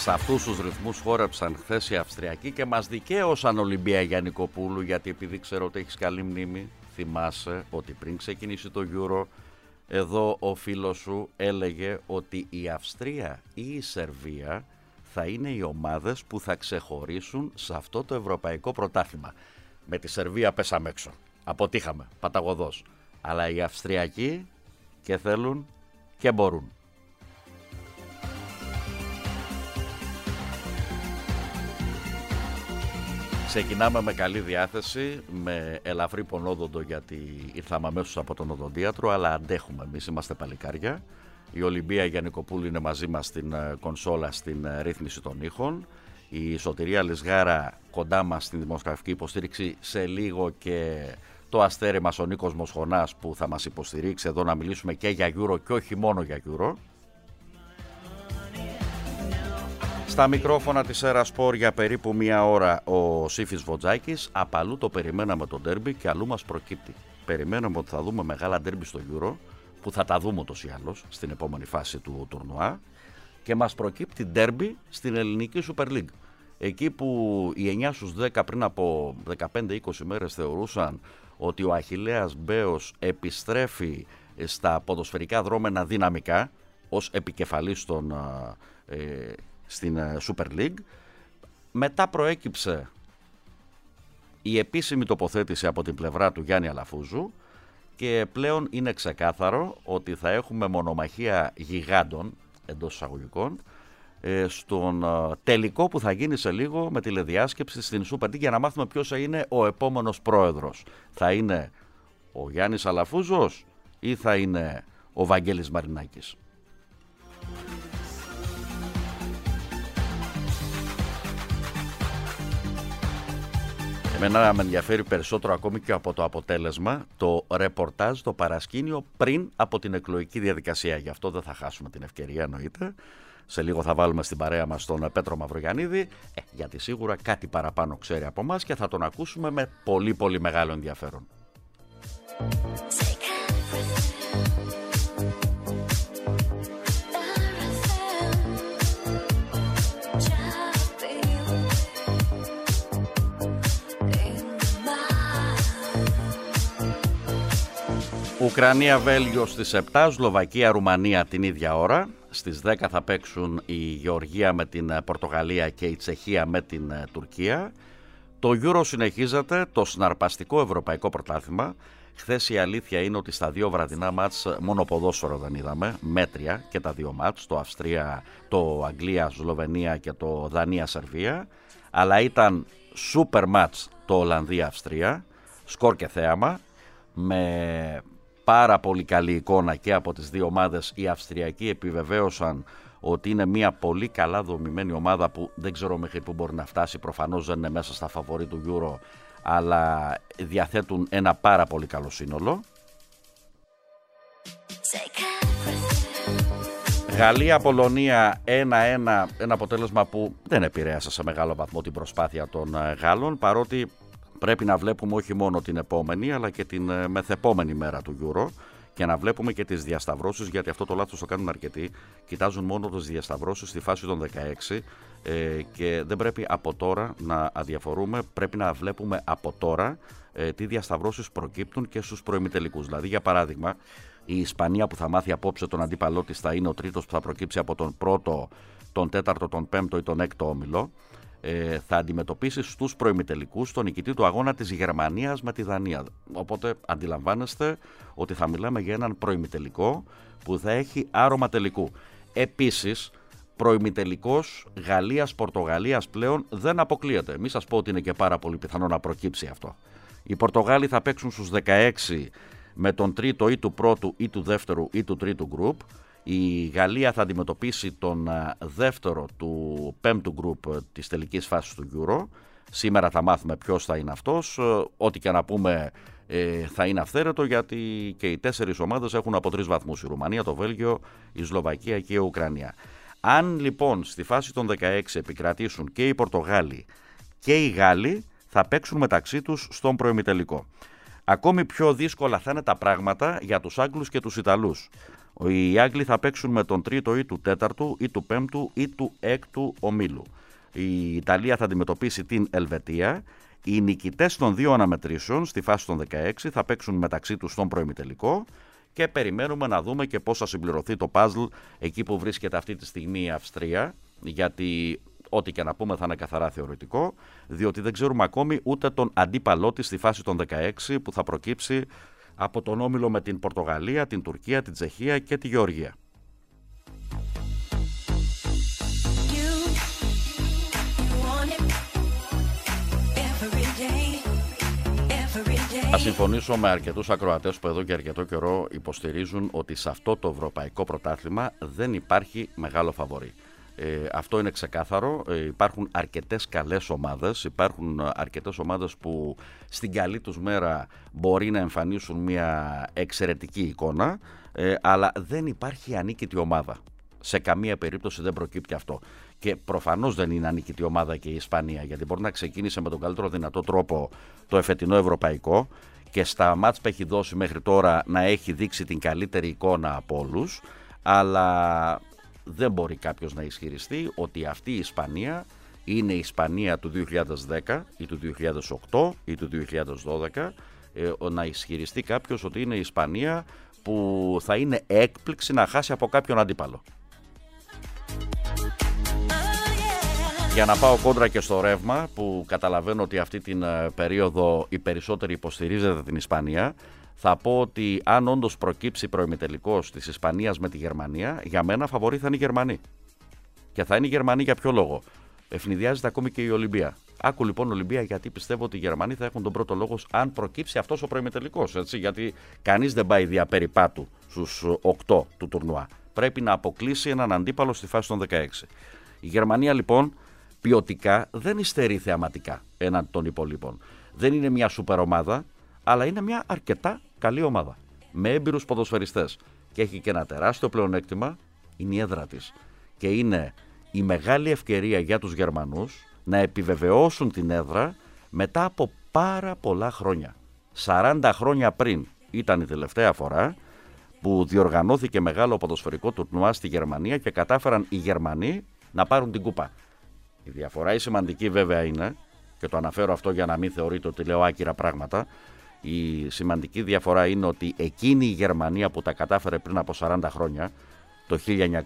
Σε αυτούς τους ρυθμούς χόρεψαν χθες οι Αυστριακοί και μας δικαίωσαν, Ολυμπία Γιαννικοπούλου, γιατί επειδή ξέρω ότι έχεις καλή μνήμη, θυμάσαι ότι πριν ξεκινήσει το Euro, εδώ ο φίλος σου έλεγε ότι η Αυστρία ή η Σερβία θα είναι οι ομάδες που θα ξεχωρίσουν σε αυτό το ευρωπαϊκό πρωτάθλημα. Με τη Σερβία πέσαμε έξω. Αποτύχαμε, παταγωδός. Αλλά οι Αυστριακοί και θέλουν και μπορούν. Ξεκινάμε με καλή διάθεση, με ελαφρύ πονόδοντο, γιατί ήρθαμε αμέσως από τον οδοντίατρο, αλλά αντέχουμε, εμείς είμαστε παλικάρια. Η Ολυμπία Γιαννικοπούλου είναι μαζί μας στην κονσόλα, στην ρύθμιση των ήχων. Η Σωτηρία Λυσγάρα κοντά μας στην δημοσιογραφική υποστήριξη, σε λίγο και το αστέρι μας ο Νίκος Μοσχονάς που θα μας υποστηρίξει εδώ να μιλήσουμε και για Euro και όχι μόνο για Euro. Στα μικρόφωνα της Έρα Σπορ για περίπου μία ώρα ο Σύφης Βοτζάκης. Απαλού το περιμέναμε το ντέρμπι και αλλού μας προκύπτει. Περιμέναμε ότι θα δούμε μεγάλα ντέρμπι στο Euro, που θα τα δούμε ούτως ή άλλως στην επόμενη φάση του τουρνουά, και μας προκύπτει ντέρμπι στην ελληνική Super League. Εκεί που οι 9 στους 10 πριν από 15-20 μέρες θεωρούσαν ότι ο Αχιλλέας Μπέος επιστρέφει στα ποδοσφαιρικά δρόμενα δυναμικά ως επικεφαλής στην Super League, μετά προέκυψε η επίσημη τοποθέτηση από την πλευρά του Γιάννη Αλαφούζου και πλέον είναι ξεκάθαρο ότι θα έχουμε μονομαχία γιγάντων εντός εισαγωγικών στον τελικό που θα γίνει σε λίγο με τηλεδιάσκεψη στην Super League, για να μάθουμε ποιος είναι ο επόμενος πρόεδρος. Θα είναι ο Γιάννης Αλαφούζος ή θα είναι ο Βαγγέλης Μαρινάκης? Εμένα με ενδιαφέρει περισσότερο ακόμη και από το αποτέλεσμα το ρεπορτάζ, το παρασκήνιο πριν από την εκλογική διαδικασία. Γι' αυτό δεν θα χάσουμε την ευκαιρία, εννοείται. Σε λίγο θα βάλουμε στην παρέα μας τον Πέτρο Μαυρογιαννίδη, γιατί σίγουρα κάτι παραπάνω ξέρει από εμάς και θα τον ακούσουμε με πολύ πολύ μεγάλο ενδιαφέρον. Ουκρανία-Βέλγιο στις 7, Σλοβακία-Ρουμανία την ίδια ώρα. Στις 10 θα παίξουν η Γεωργία με την Πορτογαλία και η Τσεχία με την Τουρκία. Το Euro συνεχίζεται, το συναρπαστικό ευρωπαϊκό πρωτάθλημα. Χθες η αλήθεια είναι ότι στα δύο βραδινά μάτς μόνο ποδόσφαιρο δεν είδαμε, μέτρια και τα δύο μάτς, το Αγγλία-Σλοβενία και το Δανία-Σερβία, αλλά ήταν σούπερ μάτς το Ολλανδία-Αυστρία, σκορ και θέαμα, με πάρα πολύ καλή εικόνα και από τις δύο ομάδες. Οι Αυστριακοί επιβεβαίωσαν ότι είναι μια πολύ καλά δομημένη ομάδα που δεν ξέρω μέχρι που μπορεί να φτάσει. Προφανώς δεν είναι μέσα στα φαβορί του Euro, αλλά διαθέτουν ένα πάρα πολύ καλό σύνολο. Γαλλία-Πολωνία 1-1, ένα αποτέλεσμα που δεν επηρέασε σε μεγάλο βαθμό την προσπάθεια των Γάλλων, παρότι πρέπει να βλέπουμε όχι μόνο την επόμενη αλλά και την μεθεπόμενη μέρα του Euro και να βλέπουμε και τις διασταυρώσεις, γιατί αυτό το λάθος το κάνουν αρκετοί. Κοιτάζουν μόνο τις διασταυρώσεις στη φάση των 16 και δεν πρέπει από τώρα να αδιαφορούμε, πρέπει να βλέπουμε από τώρα τι διασταυρώσεις προκύπτουν και στους προημιτελικούς. Δηλαδή, για παράδειγμα, η Ισπανία που θα μάθει απόψε τον αντίπαλό της θα είναι ο τρίτος που θα προκύψει από τον πρώτο, τον τέταρτο, τον πέμπτο ή τον έκτο όμιλο. Θα αντιμετωπίσει στους προημιτελικούς τον νικητή του αγώνα της Γερμανίας με τη Δανία. Οπότε αντιλαμβάνεστε ότι θα μιλάμε για έναν προημιτελικό που θα έχει άρωμα τελικού. Επίσης, προημιτελικός Γαλλίας-Πορτογαλίας πλέον δεν αποκλείεται. Μην σας πω ότι είναι και πάρα πολύ πιθανό να προκύψει αυτό. Οι Πορτογάλοι θα παίξουν στους 16 με τον τρίτο ή του πρώτου ή του δεύτερου ή του τρίτου γκρουπ. Η Γαλλία θα αντιμετωπίσει τον δεύτερο του πέμπτου γκρουπ της τελικής φάσης του Euro. Σήμερα θα μάθουμε ποιος θα είναι αυτός. Ό,τι και να πούμε θα είναι αυθαίρετο, γιατί και οι 4 ομάδες έχουν από 3 βαθμούς. Η Ρουμανία, το Βέλγιο, η Σλοβακία και η Ουκρανία. Αν λοιπόν στη φάση των 16 επικρατήσουν και οι Πορτογάλοι και οι Γάλλοι, θα παίξουν μεταξύ τους στον προημιτελικό. Ακόμη πιο δύσκολα θα είναι τα πράγματα για τους Άγγλους και τους Ιταλούς. Οι Άγγλοι θα παίξουν με τον τρίτο ή του τέταρτου ή του πέμπτου ή του έκτου ομίλου. Η Ιταλία θα αντιμετωπίσει την Ελβετία. Οι νικητές των δύο αναμετρήσεων στη φάση των 16 θα παίξουν μεταξύ τους στον προημιτελικό και περιμένουμε να δούμε και πώς θα συμπληρωθεί το παζλ εκεί που βρίσκεται αυτή τη στιγμή η Αυστρία, γιατί ό,τι και να πούμε θα είναι καθαρά θεωρητικό, διότι δεν ξέρουμε ακόμη ούτε τον αντίπαλό της στη φάση των 16 που θα προκύψει από τον όμιλο με την Πορτογαλία, την Τουρκία, την Τσεχία και τη Γεωργία. Θα συμφωνήσω με αρκετούς ακροατές που εδώ και αρκετό καιρό υποστηρίζουν ότι σε αυτό το ευρωπαϊκό πρωτάθλημα δεν υπάρχει μεγάλο φαβορί. Αυτό είναι ξεκάθαρο. Υπάρχουν αρκετές καλές ομάδες, υπάρχουν αρκετές ομάδες που στην καλή τους μέρα μπορεί να εμφανίσουν μια εξαιρετική εικόνα, αλλά δεν υπάρχει ανίκητη ομάδα. Σε καμία περίπτωση δεν προκύπτει αυτό. Και προφανώς δεν είναι ανίκητη ομάδα και η Ισπανία, γιατί μπορεί να ξεκίνησε με τον καλύτερο δυνατό τρόπο το εφετινό ευρωπαϊκό και στα μάτς που έχει δώσει μέχρι τώρα να έχει δείξει την καλύτερη εικόνα από όλους, αλλά δεν μπορεί κάποιος να ισχυριστεί ότι αυτή η Ισπανία είναι η Ισπανία του 2010 ή του 2008 ή του 2012, να ισχυριστεί κάποιος ότι είναι η Ισπανία που θα είναι έκπληξη να χάσει από κάποιον αντίπαλο. Για να πάω κόντρα και στο ρεύμα, που καταλαβαίνω ότι αυτή την περίοδο οι περισσότεροι υποστηρίζετε την Ισπανία, θα πω ότι αν όντως προκύψει προημιτελικός της Ισπανίας με τη Γερμανία, για μένα φαβορί θα είναι η Γερμανή. Και θα είναι η Γερμανή για ποιο λόγο? Ευνηδιάζεται ακόμη και η Ολυμπία. Άκου λοιπόν Ολυμπία, γιατί πιστεύω ότι οι Γερμανοί θα έχουν τον πρώτο λόγο αν προκύψει αυτός ο προημιτελικός. Γιατί κανείς δεν πάει δια περιπάτου στους 8 του τουρνουά. Πρέπει να αποκλείσει έναν αντίπαλο στη φάση των 16. Η Γερμανία λοιπόν ποιοτικά δεν υστερεί θεαματικά έναντι των υπολείπων. Δεν είναι μια σούπερ ομάδα, αλλά είναι μια αρκετά καλή ομάδα. Με έμπειρους ποδοσφαιριστές. Και έχει και ένα τεράστιο πλεονέκτημα, είναι η έδρα της. Και είναι η μεγάλη ευκαιρία για τους Γερμανούς να επιβεβαιώσουν την έδρα μετά από πάρα πολλά χρόνια. 40 χρόνια πριν ήταν η τελευταία φορά που διοργανώθηκε μεγάλο ποδοσφαιρικό τουρνουά στη Γερμανία και κατάφεραν οι Γερμανοί να πάρουν την κούπα. Η διαφορά η σημαντική βέβαια είναι, και το αναφέρω αυτό για να μην θεωρείτε ότι λέω άκυρα πράγματα, η σημαντική διαφορά είναι ότι εκείνη η Γερμανία που τα κατάφερε πριν από 40 χρόνια, το 1974,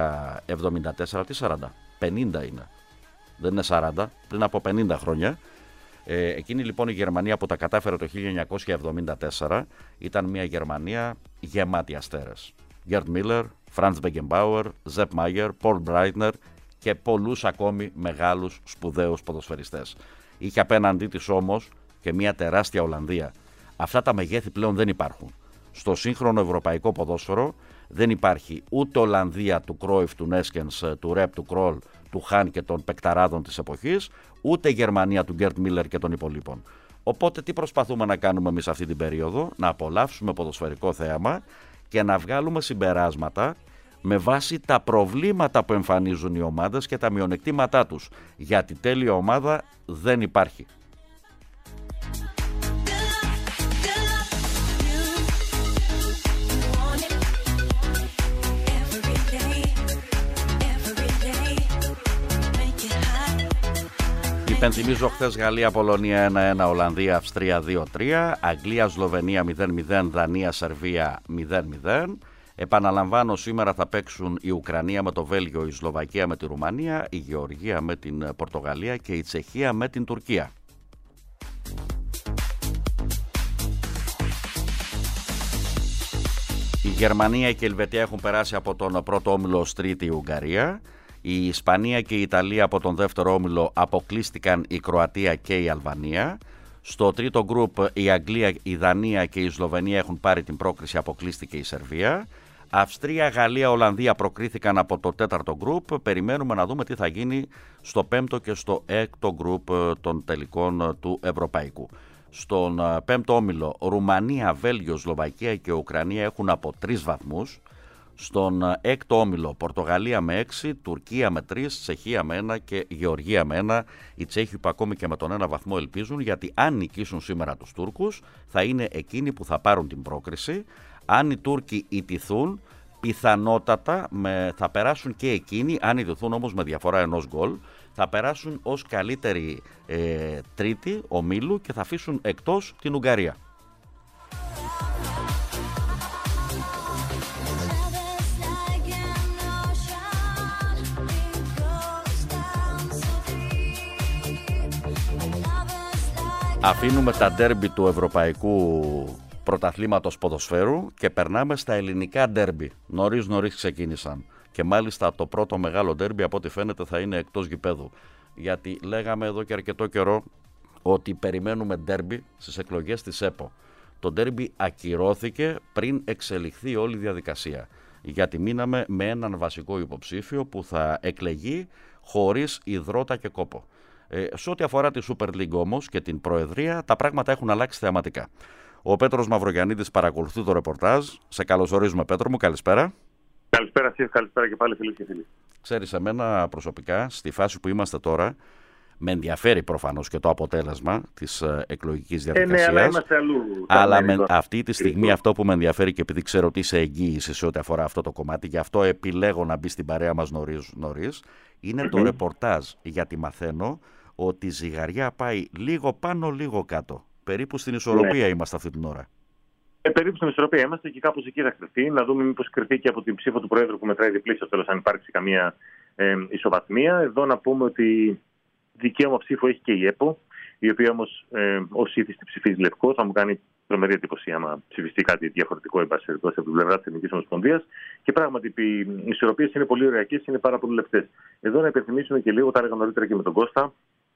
τι 40, 50 είναι, δεν είναι 40, πριν από 50 χρόνια, εκείνη λοιπόν η Γερμανία που τα κατάφερε το 1974 ήταν μια Γερμανία γεμάτη αστέρες. Γκέρτ Μίλερ, Φραντς Μπεκενμπάουερ, Ζεπ Μάγερ, Πολ Μπράιτνερ και πολλούς ακόμη μεγάλους σπουδαίους ποδοσφαιριστές. Είχε απέναντί της όμως και μια τεράστια Ολλανδία. Αυτά τα μεγέθη πλέον δεν υπάρχουν. Στο σύγχρονο ευρωπαϊκό ποδόσφαιρο δεν υπάρχει ούτε Ολλανδία του Κρόιφ, του Νέσκενς, του Ρεπ, του Κρόλ, του Χάν και των παικταράδων της εποχής, ούτε Γερμανία του Γκέρτ Μίλερ και των υπολείπων. Οπότε τι προσπαθούμε να κάνουμε εμείς αυτή την περίοδο? Να απολαύσουμε ποδοσφαιρικό θέαμα και να βγάλουμε συμπεράσματα με βάση τα προβλήματα που εμφανίζουν οι ομάδες και τα μειονεκτήματά τους. Γιατί τέλεια ομάδα δεν υπάρχει. Υπενθυμίζω χθες Γαλλία-Πολωνία 1-1, Ολλανδία-Αυστρία 2-3, Αγγλία-Σλοβενία 0-0, Δανία-Σερβία 0-0. Επαναλαμβάνω, σήμερα θα παίξουν η Ουκρανία με το Βέλγιο, η Σλοβακία με τη Ρουμανία, η Γεωργία με την Πορτογαλία και η Τσεχία με την Τουρκία. Η Γερμανία και η Ελβετία έχουν περάσει από τον πρώτο όμιλο ως τρίτη η Ουγγαρία. Η Ισπανία και η Ιταλία από τον δεύτερο όμιλο αποκλείστηκαν η Κροατία και η Αλβανία. Στο τρίτο γκρουπ η Αγγλία, η Δανία και η Σλοβενία έχουν πάρει την πρόκριση, αποκλείστηκε η Σερβία. Αυστρία, Γαλλία, Ολλανδία προκρίθηκαν από το τέταρτο γκρουπ. Περιμένουμε να δούμε τι θα γίνει στο πέμπτο και στο έκτο γκρουπ των τελικών του Ευρωπαϊκού. Στον πέμπτο όμιλο Ρουμανία, Βέλγιο, Σλοβακία και Ουκρανία έχουν από 3 βαθμούς. Στον έκτο όμιλο Πορτογαλία με 6, Τουρκία με 3, Τσεχία με 1 και Γεωργία με 1. Οι Τσέχοι που ακόμη και με τον 1 βαθμό ελπίζουν, γιατί αν νικήσουν σήμερα τους Τούρκους θα είναι εκείνοι που θα πάρουν την πρόκριση. Αν οι Τούρκοι ιτηθούν, πιθανότατα θα περάσουν και εκείνοι, αν ιδρυθούν όμως με διαφορά ενός γκολ, θα περάσουν ως καλύτερη τρίτη ομίλου και θα αφήσουν εκτός την Ουγγαρία. Αφήνουμε τα ντέρμπι του Ευρωπαϊκού Πρωταθλήματος Ποδοσφαίρου και περνάμε στα ελληνικά ντέρμπι. Νωρίς ξεκίνησαν. Και μάλιστα το πρώτο μεγάλο ντέρμπι από ό,τι φαίνεται θα είναι εκτός γηπέδου. Γιατί λέγαμε εδώ και αρκετό καιρό ότι περιμένουμε ντέρμπι στις εκλογές της ΕΠΟ. Το ντέρμπι ακυρώθηκε πριν εξελιχθεί όλη η διαδικασία. Γιατί μείναμε με έναν βασικό υποψήφιο που θα εκλεγεί χωρίς υδρότα και κόπο. Σε ό,τι αφορά τη Super League όμως και την Προεδρία, τα πράγματα έχουν αλλάξει θεαματικά. Ο Πέτρος Μαυρογιαννίδης παρακολουθεί το ρεπορτάζ. Σε καλωσορίζουμε, Πέτρο μου, καλησπέρα. Καλησπέρα, καλησπέρα και πάλι, φίλοι και φίλοι. Ξέρεις, εμένα προσωπικά, στη φάση που είμαστε τώρα, με ενδιαφέρει προφανώς και το αποτέλεσμα της εκλογικής διαδικασίας. Ναι, αλλά είμαστε αλλού. Αλλά αυτή τη στιγμή αυτό που με ενδιαφέρει και επειδή ξέρω ότι είσαι εγγύηση σε ό,τι αφορά αυτό το κομμάτι, γι' αυτό επιλέγω να μπει στην παρέα μας νωρίς, είναι το ρεπορτάζ. Γιατί μαθαίνω ότι η ζυγαριά πάει λίγο πάνω, λίγο κάτω. Περίπου στην ισορροπία είμαστε αυτή την ώρα. Περίπου στην ισορροπία είμαστε και κάπως εκεί θα κρυφτεί. Να δούμε μήπως κρυφτεί και από την ψήφο του Προέδρου που μετράει διπλή στο τέλος, αν υπάρξει καμία ισοβαθμία. Εδώ να πούμε ότι δικαίωμα ψήφου έχει και η ΕΠΟ, η οποία όμως ως ήθιστη ψηφίζει λευκό. Θα μου κάνει τρομερή εντύπωση άμα ψηφιστεί κάτι διαφορετικό από την πλευρά της Εθνικής Ομοσπονδίας. Και πράγματι οι ισορροπίες είναι πολύ ωραίες, είναι πάρα πολύ λεπτές. Εδώ να υπενθυμίσουμε και λίγο, τα έλεγα νωρίτερα και με τον Κώστα,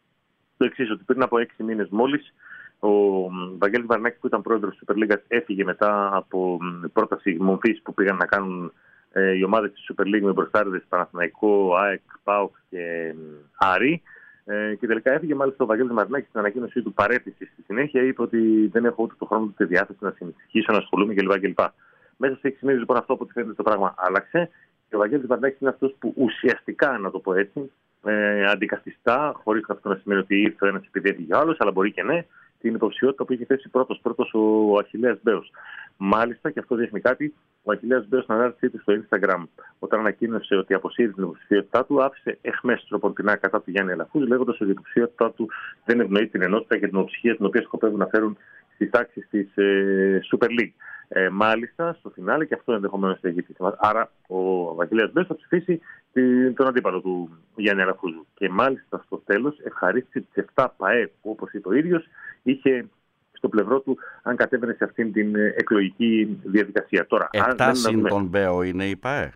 το εξής, ότι πριν από 6 μήνες μόλις ο Βαγγέλης Βαρνάκης, που ήταν πρόεδρος της Super League, έφυγε μετά από πρόταση μορφής που πήγαν να κάνουν οι ομάδες της Super League με μπροστάριδες Παναθηναϊκό, ΑΕΚ, ΠΑΟΚ και Άρη. Και τελικά έφυγε μάλιστα ο Βαγγέλης Βαρνάκης στην ανακοίνωσή του παρέτηση. Στη συνέχεια είπε ότι δεν έχω ούτε το χρόνο ούτε τη διάθεση να συνεχίσω να ασχολούμαι κλπ. Μέσα σε 6 μήνες λοιπόν αυτό από ό,τι φαίνεται το πράγμα άλλαξε. Και ο Βαγγέλης Βαρνάκης είναι αυτός που ουσιαστικά, να το πω έτσι, αντικαθιστά, χωρίς αυτό να σημαίνει ότι ήρθε ο ένας επειδή έφυγε ο άλλος, αλλά μπορεί και ναι, την υποψηφιότητα που είχε θέσει πρώτος ο Αχιλλέας Μπέος. Μάλιστα, και αυτό δείχνει κάτι, ο Αχιλλέας Μπέος στην ανάρτησή του στο Instagram, όταν ανακοίνωσε ότι αποσύρει την υποψηφιότητά του, άφησε εχμές τροπορτινά κατά του Γιάννη Αλαφούζου, λέγοντας ότι η υποψηφιότητά του δεν ευνοεί την ενότητα και την ομοψυχία την οποία σκοπεύουν να φέρουν στις τάξεις της Super League. Μάλιστα, στο φινάλε, και αυτό ενδεχομένως θα έχει. Άρα, ο Αχιλλέας Μπέος θα ψηφίσει τον αντίπαλο του Γιάννη Αλαφούζου. Και μάλιστα στο τέλος ευχαρίστησε τις 7 ΠΑΕ που, όπως είπε ο ίδιος, είχε στο πλευρό του αν κατέβαινε σε αυτήν την εκλογική διαδικασία. Τώρα, 7 συν τον Μπέο είναι η ΠΑΕ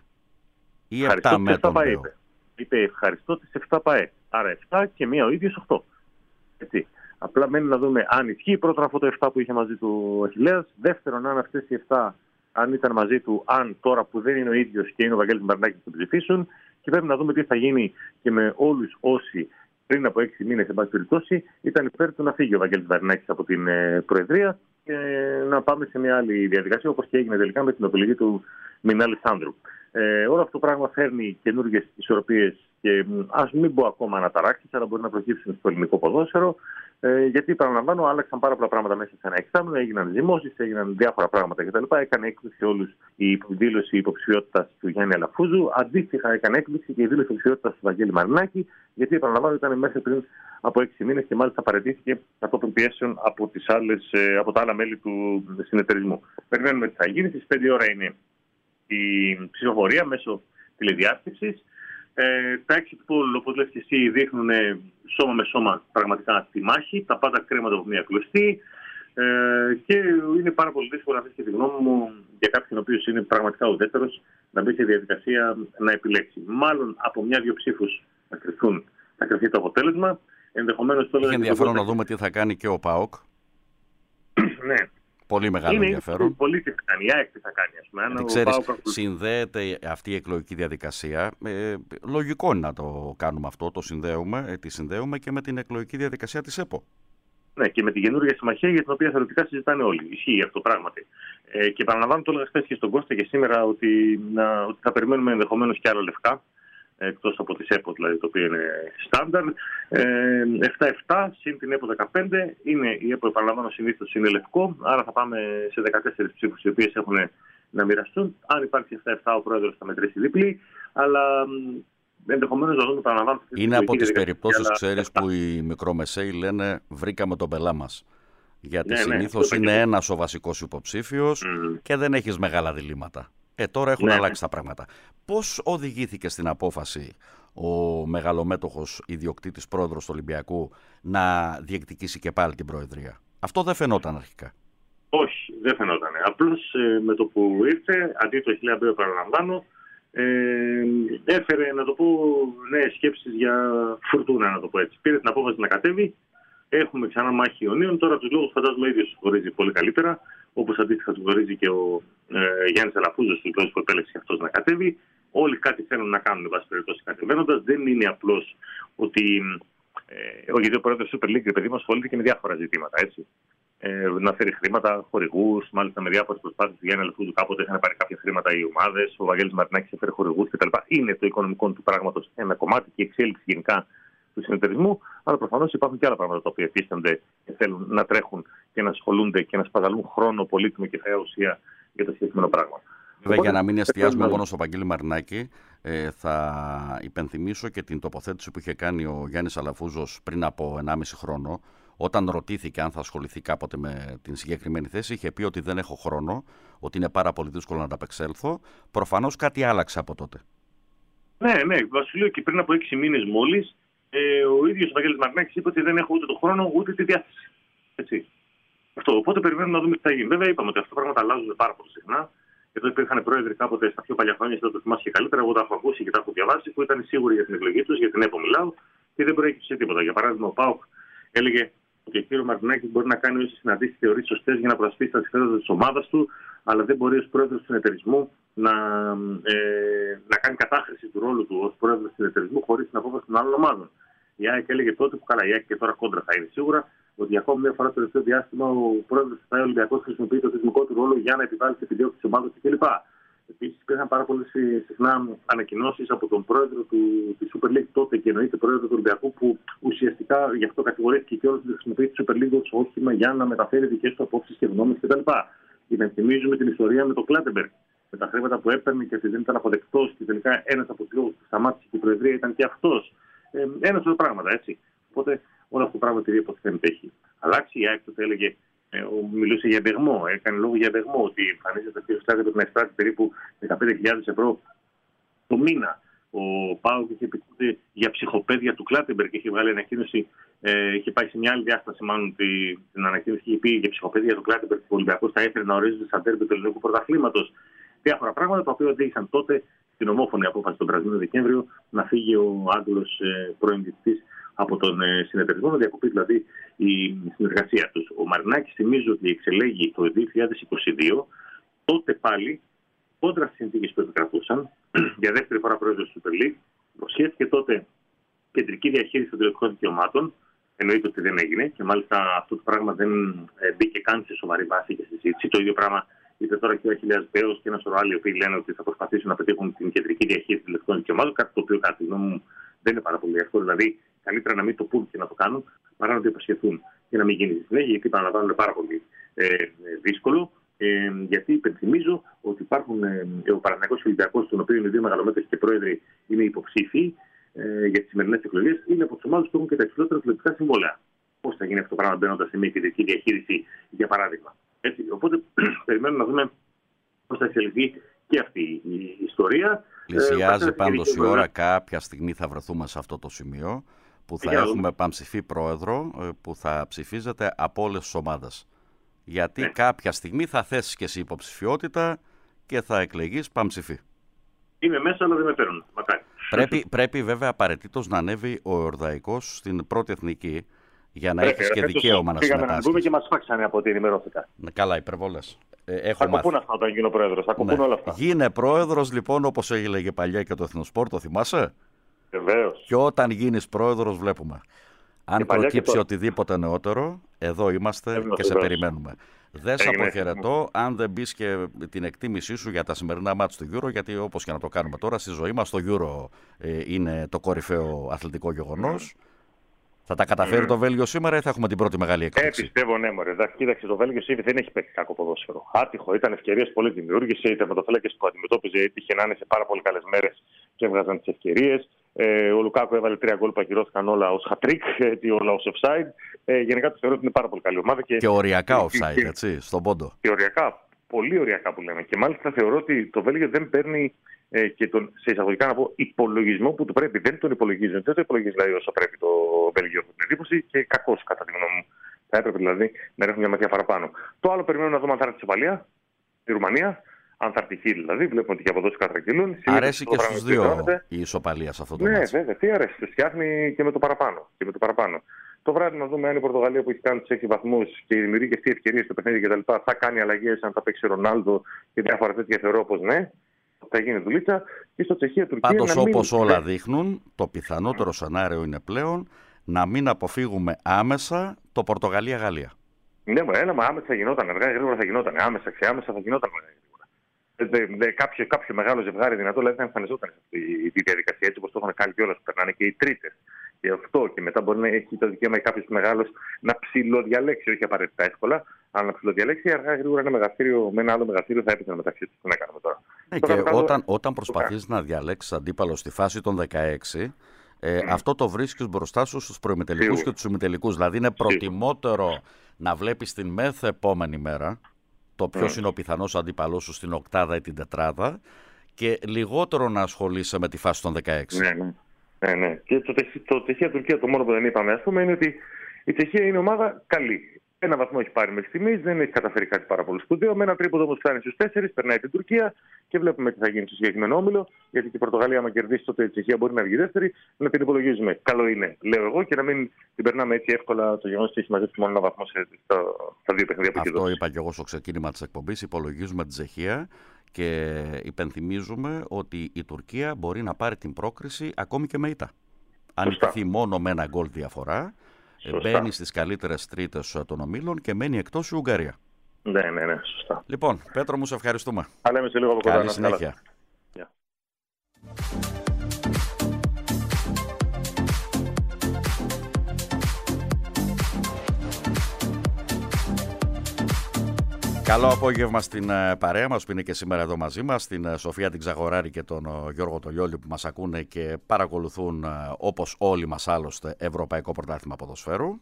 ή 7 με τον Μπέο? Είπε ευχαριστώ τις 7 ΠΑΕ. Άρα 7 και μία ο ίδιος 8. Έτσι. Απλά μένει να δούμε αν ισχύει πρώτον αυτό το 7 που είχε μαζί του ο Αχιλλέας. Δεύτερον, αν αυτές οι 7 αν ήταν μαζί του, αν τώρα που δεν είναι ο ίδιος και είναι ο Βαγγέλης Βαρνάκης που ψηφίσουν. Και πρέπει να δούμε τι θα γίνει και με όλους όσοι πριν από 6 μήνες, εν πάση περιπτώσει, ήταν υπέρ του να φύγει ο Βαγγέλης Βαρνάκης από την Προεδρία και να πάμε σε μια άλλη διαδικασία, όπως και έγινε τελικά με την επιλογή του Μινάλη Σάνδρου. Όλο αυτό το πράγμα φέρνει καινούργιες ισορροπίες και ας μην πω ακόμα αναταράξεις, αλλά μπορεί να προκύψουν στο ελληνικό ποδόσφαιρο. Γιατί, παραλαμβάνω, άλλαξαν πάρα πολλά πράγματα μέσα σε ένα εξάμηνο, έγιναν ζυμώσεις, έγιναν διάφορα πράγματα κτλ. Έκανε έκπληξη όλους η δήλωση υποψηφιότητας του Γιάννη Αλαφούζου. Αντίστοιχα, έκανε έκπληξη και η δήλωση υποψηφιότητας του Βαγγέλη Μαρινάκη, γιατί, παραλαμβάνω, ήταν μέσα πριν από 6 μήνες και μάλιστα παραιτήθηκε κατόπιν πιέσεων από τα άλλα μέλη του συνεταιρισμού. Περιμένουμε τι θα γίνει. Στις 5 ώρα είναι η ψηφοφορία μέσω τηλεδιάσκεψης. Τα exit poll, όπως λες και εσύ, δείχνουν σώμα με σώμα πραγματικά τη μάχη. Τα πάντα κρέματα από μια κλωστή. Και είναι πάρα πολύ δύσκολο, να πεις και τη γνώμη μου, για κάποιον ο οποίος είναι πραγματικά ουδέτερος, να μπει σε διαδικασία να επιλέξει. Μάλλον από μια-δυο ψήφους θα κρυφθεί το αποτέλεσμα. Ενδεχομένως τώρα. Έχει ενδιαφέρον να δούμε τι θα κάνει και ο ΠΑΟΚ. Ναι. Πολύ μεγάλο ενδιαφέρον. Πολύ τι θα κάνει, η ΑΕΚ τι θα κάνει, ας πούμε. Γιατί ξέρεις, συνδέεται αυτή η εκλογική διαδικασία. Λογικό είναι να το κάνουμε αυτό, τη συνδέουμε και με την εκλογική διαδικασία της ΕΠΟ. Ναι, και με την καινούργια συμμαχία για την οποία θεωρητικά συζητάνε όλοι. Ισχύει αυτό πράγματι. Και παραλαμβάνω, το έλεγα χθες και στον Κώστα και σήμερα, ότι θα περιμένουμε ενδεχομένως και άλλα λευκά. Εκτός από τις ΕΠΟ, δηλαδή, το οποίο είναι στάνταρ. 7-7 συν την ΕΠΟ 15. Η ΕΠΟ, επαναλαμβάνω, συνήθως είναι λευκό. Άρα θα πάμε σε 14 ψήφους, οι οποίες έχουν να μοιραστούν. Αν υπάρχει 7-7, ο πρόεδρος θα μετρήσει διπλή, αλλά ενδεχομένως να δούμε, παραλαμβάνω. Είναι από τις περιπτώσεις, ξέρεις, που οι μικρομεσαίοι λένε βρήκαμε τον πελά μας. Γιατί συνήθως είναι ένας ο βασικός υποψήφιος και δεν έχεις μεγάλα διλήμματα. Τώρα έχουν αλλάξει τα πράγματα. Πώς οδηγήθηκε στην απόφαση ο μεγαλομέτωχος ιδιοκτήτης πρόεδρος του Ολυμπιακού να διεκδικήσει και πάλι την προεδρία? Αυτό δεν φαινόταν αρχικά. Όχι, δεν φαινόταν. Απλώς με το που ήρθε, αντί το χιλιαμπέο, παραλαμβάνω, έφερε, να το πω, νέες σκέψεις για φουρτούνα, να το πω έτσι. Πήρε την απόφαση να κατέβει. Έχουμε ξανά μάχη Ιωνίων. Τώρα τους λόγους φαντάζομαι ίδιος τους γνωρίζει πολύ καλύτερα. Όπως αντίστοιχα τους γνωρίζει και ο Γιάννης Αλαφούζος, του λόγους που επέλεξε αυτός να κατέβει. Όλοι κάτι θέλουν να κάνουν, εν πάση περιπτώσει, κατεβαίνοντας. Δεν είναι απλώς ότι. Γιατί ο πρόεδρος του Super League, παιδί μου, ασχολείται και με διάφορα ζητήματα. Έτσι. Να φέρει χρήματα, χορηγούς, μάλιστα με διάφορες προσπάθειες του Γιάννη Αλαφούζου. Κάποτε είχαν πάρει κάποια χρήματα οι ομάδες. Ο Βαγγέλης Μαρινάκης έφερε χορηγούς κτλ. Είναι το οικονομικό του πράγματος ένα κομμάτι και η εξέλιξη γενικά του συνεταιρισμού, αλλά προφανώς υπάρχουν και άλλα πράγματα τα οποία εφίστανται και θέλουν να τρέχουν και να ασχολούνται και να σπαταλούν χρόνο πολύτιμο και θέα ουσία για το συγκεκριμένο πράγμα. Βέβαια, για να μην εστιάζουμε μόνο στο Βαγγέλη Μαρινάκη, θα υπενθυμίσω και την τοποθέτηση που είχε κάνει ο Γιάννης Αλαφούζος πριν από 1,5 χρόνο, όταν ρωτήθηκε αν θα ασχοληθεί κάποτε με την συγκεκριμένη θέση. Είχε πει ότι δεν έχω χρόνο, ότι είναι πάρα πολύ δύσκολο να ανταπεξέλθω. Προφανώς κάτι άλλαξε από τότε. Ναι, Βασιλείο, και πριν από 6 μήνες μόλις, ο ίδιος ο Βαγγέλης Μαρινάκης είπε ότι δεν έχω ούτε τον χρόνο ούτε τη διάθεση. Έτσι. Αυτό. Οπότε περιμένουμε να δούμε τι θα γίνει. Βέβαια, είπαμε ότι αυτά τα πράγματα αλλάζουν πάρα πολύ συχνά. Εδώ υπήρχαν πρόεδροι κάποτε στα πιο παλιά χρόνια, δεν το θυμάσαι και καλύτερα. Εγώ τα έχω ακούσει και τα έχω διαβάσει, που ήταν σίγουροι για την εκλογή του, για την ΕΠΟ μιλάω, και δεν προέκυψε τίποτα. Για παράδειγμα, ο ΠΑΟΚ έλεγε ότι ο κ. Μαρινάκης μπορεί να κάνει όσε συναντήσεις θεωρεί σωστές για να προασπίσει τα συμφέροντα της ομάδας του, αλλά δεν μπορεί ως πρόεδρος του συνεταιρισμού να κάνει κατάχρηση του ρόλου του ως πρόεδρος του συνεταιρισμού χωρίς την απόφαση των άλλων ομάδων. Η ΑΕΚ έλεγε τότε, που καλά, η ΑΕΚ και τώρα κόντρα θα είναι σίγουρα, ότι ακόμη μια φορά το τελευταίο διάστημα ο πρόεδρος του ΣΑΕ Ολυμπιακός χρησιμοποιεί το θεσμικό του ρόλο για να επιβάλλει τι επιδιώξει της ομάδας κλπ. Επίσης, υπήρχαν πάρα πολλές συχνά ανακοινώσεις από τον πρόεδρο της Super League τότε και εννοείται πρόεδρο του Ολυμπιακού, που ουσιαστικά γι' αυτό κατηγορήθηκε και όλος ότι χρησιμοποιεί τη Super League ως όχημα για να μεταφέρει δικές του απόψεις και γνώμες κτλ. Υπενθυμίζουμε την ιστορία με το Κλάτεμπεργκ, με τα χρήματα που έπαιρνε και ότι δεν ήταν αποδεκτός και τελικά ένας από τους λόγους που σταμάτησε και η Προεδρία ήταν και αυτός. Ένα σωρό πράγματα, έτσι. Οπότε όλο αυτό το πράγμα επειδή φαίνεται έχει αλλάξει. Η ΑΕΚ τότε έλεγε, μιλούσε για εμπεγμό, έκανε λόγο για εμπεγμό, ότι εμφανίζεται ο κ. Στάδιο να εισπράττει περίπου 15.000 ευρώ το μήνα. Ο ΠΑΟΚ είχε πει για ψυχοπαίδια του Κλάτεμπεργκ και είχε βγάλει ανακοίνωση, είχε πάει σε μια άλλη διάσταση, μάλλον την ανακοίνωση είχε πει για ψυχοπαίδια του Κλάτεμπεργκ, που ο Ολυμπιακός θα έφερε να ορίζεται σαν τέρμι του ελληνικού πρωταθλήματος. Διάφορα πράγματα τα οποία οδήγησαν τότε την ομόφωνη απόφαση τον περασμένο Δεκέμβριο να φύγει ο Άγγλος πρώην διαιτητής από τον συνεταιρισμό, να διακοπεί δηλαδή η συνεργασία τους. Ο Μαρινάκης, θυμίζω ότι εξελέγει το 2022, τότε πάλι κόντρα στις συνθήκες που επικρατούσαν, για δεύτερη φορά πρόεδρος του Super League, υποσχέθηκε τότε κεντρική διαχείριση των τηλεοπτικών δικαιωμάτων. Εννοείται ότι δεν έγινε και μάλιστα αυτό το πράγμα δεν μπήκε καν σε σοβαρή βάση και στη συζήτηση. Το ίδιο πράγμα είτε τώρα και ο Αχιλλέας Μπέος και ένα σωρό άλλοι, οι οποίοι λένε ότι θα προσπαθήσουν να πετύχουν την κεντρική διαχείριση των τηλεοπτικών δικαιωμάτων. Κάτι το οποίο, κατά τη γνώμη μου, δεν είναι πάρα πολύ εύκολο. Δηλαδή, καλύτερα να μην το πούν και να το κάνουν, παρά να το υποσχεθούν και να μην γίνει στη συνέχεια, γιατί παραλαμβάνω είναι πάρα πολύ δύσκολο. Γιατί υπενθυμίζω ότι υπάρχουν ο Παναθηναϊκός Ολυμπιακός, τον οποίο οι δύο μεγαλομέτωχοι και πρόεδροι είναι υποψήφοι για τις σημερινές εκλογές, είναι από τις ομάδες που έχουν και τα υψηλότερα τηλεοπτικά συμβόλαια. Πώς θα γίνει αυτό το πράγμα μπαίνοντας σε μια κεντρική διαχείριση, για παράδειγμα. Έτσι, οπότε περιμένουμε να δούμε πώς θα εξελιχθεί και αυτή η ιστορία. Πλησιάζει πάντως η ώρα, κάποια στιγμή θα βρεθούμε σε αυτό το σημείο που θα έχουμε πανψηφί πρόεδρο που θα ψηφίζεται από όλες τις ομάδες. Γιατί κάποια στιγμή θα θέσεις και εσύ υποψηφιότητα και θα εκλεγείς πανψηφί. Είμαι μέσα, αλλά δεν με παίρνουν. Μακάρι. Πρέπει βέβαια απαραίτητος να ανέβει ο Εορδαϊκός στην πρώτη εθνική για να έχεις και δικαίωμα να συμμετάσχεις. Να μπούμε και μας φάξανε από ό,τι ενημερώθηκα. Καλά, υπερβολές. Θα κοπούν αυτά όταν γίνω πρόεδρος. Θα κοπούν όλα αυτά. Γίνε πρόεδρος λοιπόν, όπως έλεγε παλιά και το Εθνοσπορ, το θυμάσαι? Βεβαίως. Και όταν γίνεις πρόεδρος βλέπουμε. Αν προκύψει οτιδήποτε νεότερο, εδώ είμαστε και σε περιμένουμε. Δεν σε αποχαιρετώ αν δεν μπεις και την εκτίμησή σου για τα σημερινά μάτς του Euro, γιατί όπως και να το κάνουμε τώρα στη ζωή μας, το Euro είναι το κορυφαίο αθλητικό γεγονός Θα τα καταφέρει το Βέλγιο σήμερα ή θα έχουμε την πρώτη μεγάλη έκπληξη? Πιστεύω, ναι, μωρέ. Κοίταξε, το Βέλγιο δεν έχει παίξει κακό ποδόσφαιρο. Άτυχο, ήταν ευκαιρίες πολύ δημιούργησε. Οι τερματοφύλακες που αντιμετώπιζε έτυχε να είναι σε πάρα πολύ καλές μέρες και έβγαζαν τις ευκαιρίες. Ο Λουκάκου έβαλε 3 γκολ που ακυρώθηκαν όλα ως χατρίκ, όλα ως offside. Γενικά το θεωρώ ότι είναι πάρα πολύ καλή ομάδα. Και οριακά offside, έτσι, στον πόντο. Και οριακά, πολύ οριακά που λέμε. Και μάλιστα θεωρώ ότι το Βέλγιο δεν παίρνει και τον, σε εισαγωγικά να πω, υπολογισμό που του πρέπει. Δεν τον υπολογίζουν. Δεν το υπολογίζει δηλαδή όσο πρέπει το Βέλγιο. Την εντύπωση και κακώς κατά τη γνώμη μου. Θα έπρεπε δηλαδή να ρίχνουν μια ματιά παραπάνω. Το άλλο περιμένουμε να δούμε αν θα έρθει η ισοπαλία, τη Ρουμανία. Αν θα έρθει δηλαδή, βλέπουμε ότι και από εδώ κατρακυλούν. Αρέσει και στους δύο η ισοπαλία σε αυτό το μάτσο. Ναι, βέβαια, τι αρέσει. Του φτιάχνει και με το παραπάνω. Το βράδυ να δούμε αν η Πορτογαλία που έχει κάνει τους 6 βαθμούς και δημιουργεί και αυτή ευκαιρίες στο παιχνίδι κτλ. Θα κάνει αλλαγές, αν θα παίξει Ρονάλντο και διάφορα τέτοια, θεωρώ πως ναι. Θα γίνει δουλίτσα. Και στο Τσεχία-Τουρκία. Πάντως, όπως όλα δείχνουν, το πιθανότερο σενάριο είναι πλέον να μην αποφύγουμε άμεσα το Πορτογαλία-Γαλλία. Ναι, μα άμεσα θα γινόταν. Αργά ή γρήγορα θα γινόταν. Άμεσα θα γινόταν. Κάποιο μεγάλο ζευγάρι δυνατό δηλαδή θα εμφανιζόταν σε αυτή τη διαδικασία, έτσι όπως το έχουν κάνει κιόλας που περνάνε και οι τρίτες. Και αυτό, και μετά μπορεί να έχει το δικαίωμα κάποιο μεγάλο να ψιλοδιαλέξει, όχι απαραίτητα εύκολα, αλλά να ψιλοδιαλέξει. Αργά γρήγορα ένα μεγαθύριο με ένα άλλο μεγαθύριο θα έπαιζε μεταξύ του. Τι να κάνουμε τώρα. Και όταν προσπαθείς να διαλέξεις αντίπαλο στη φάση των 16, αυτό το βρίσκεις μπροστά σου στους προημιτελικούς και τους ημιτελικούς. Δηλαδή είναι προτιμότερο να βλέπεις την μεθεπόμενη μέρα το ποιος είναι ο πιθανός αντίπαλός σου στην οκτάδα ή την τετράδα και λιγότερο να ασχολείσαι με τη φάση των 16. Ναι. Και το Τσεχία-Τουρκία, το μόνο που δεν είπαμε, ας πούμε, είναι ότι η Τσεχία είναι ομάδα καλή. Ένα βαθμό έχει πάρει μέχρι στιγμής, δεν έχει καταφέρει κάτι πάρα πολύ σπουδαίο. Με ένα τρίποδο όμως φτάνει στους 4, περνάει την Τουρκία και βλέπουμε τι θα γίνει στο συγκεκριμένο όμιλο. Γιατί και η Πορτογαλία, άμα κερδίσει, τότε η Τσεχία μπορεί να βγει δεύτερη. Να την υπολογίζουμε. Καλό είναι, λέω εγώ, και να μην την περνάμε έτσι εύκολα το γεγονός ότι έχει μαζέψει μόνο ένα βαθμό στα δύο παιχνίδια που έχει. Αυτό είπα και εγώ στο ξεκίνημα της εκπομπής. Υπολογίζουμε την Τσεχία και υπενθυμίζουμε ότι η Τουρκία μπορεί να πάρει την πρόκριση ακόμη και με ήττα. Αν ιτηθεί μόνο με ένα γκολ διαφορά. Μπαίνει στις καλύτερες τρίτες των ομίλων και μένει εκτός η Ουγγαρία. Ναι, σωστά. Λοιπόν, Πέτρο μου, σε ευχαριστούμε. Θα λέμε σε λίγο από κοντά. Καλή συνέχεια. Καλό απόγευμα στην παρέα μας που είναι και σήμερα εδώ μαζί μας, την Σοφία την Ξαγοράρη και τον Γιώργο Τολιόλη που μας ακούνε και παρακολουθούν όπως όλοι μας άλλωστε Ευρωπαϊκό Πρωτάθλημα Ποδοσφαίρου.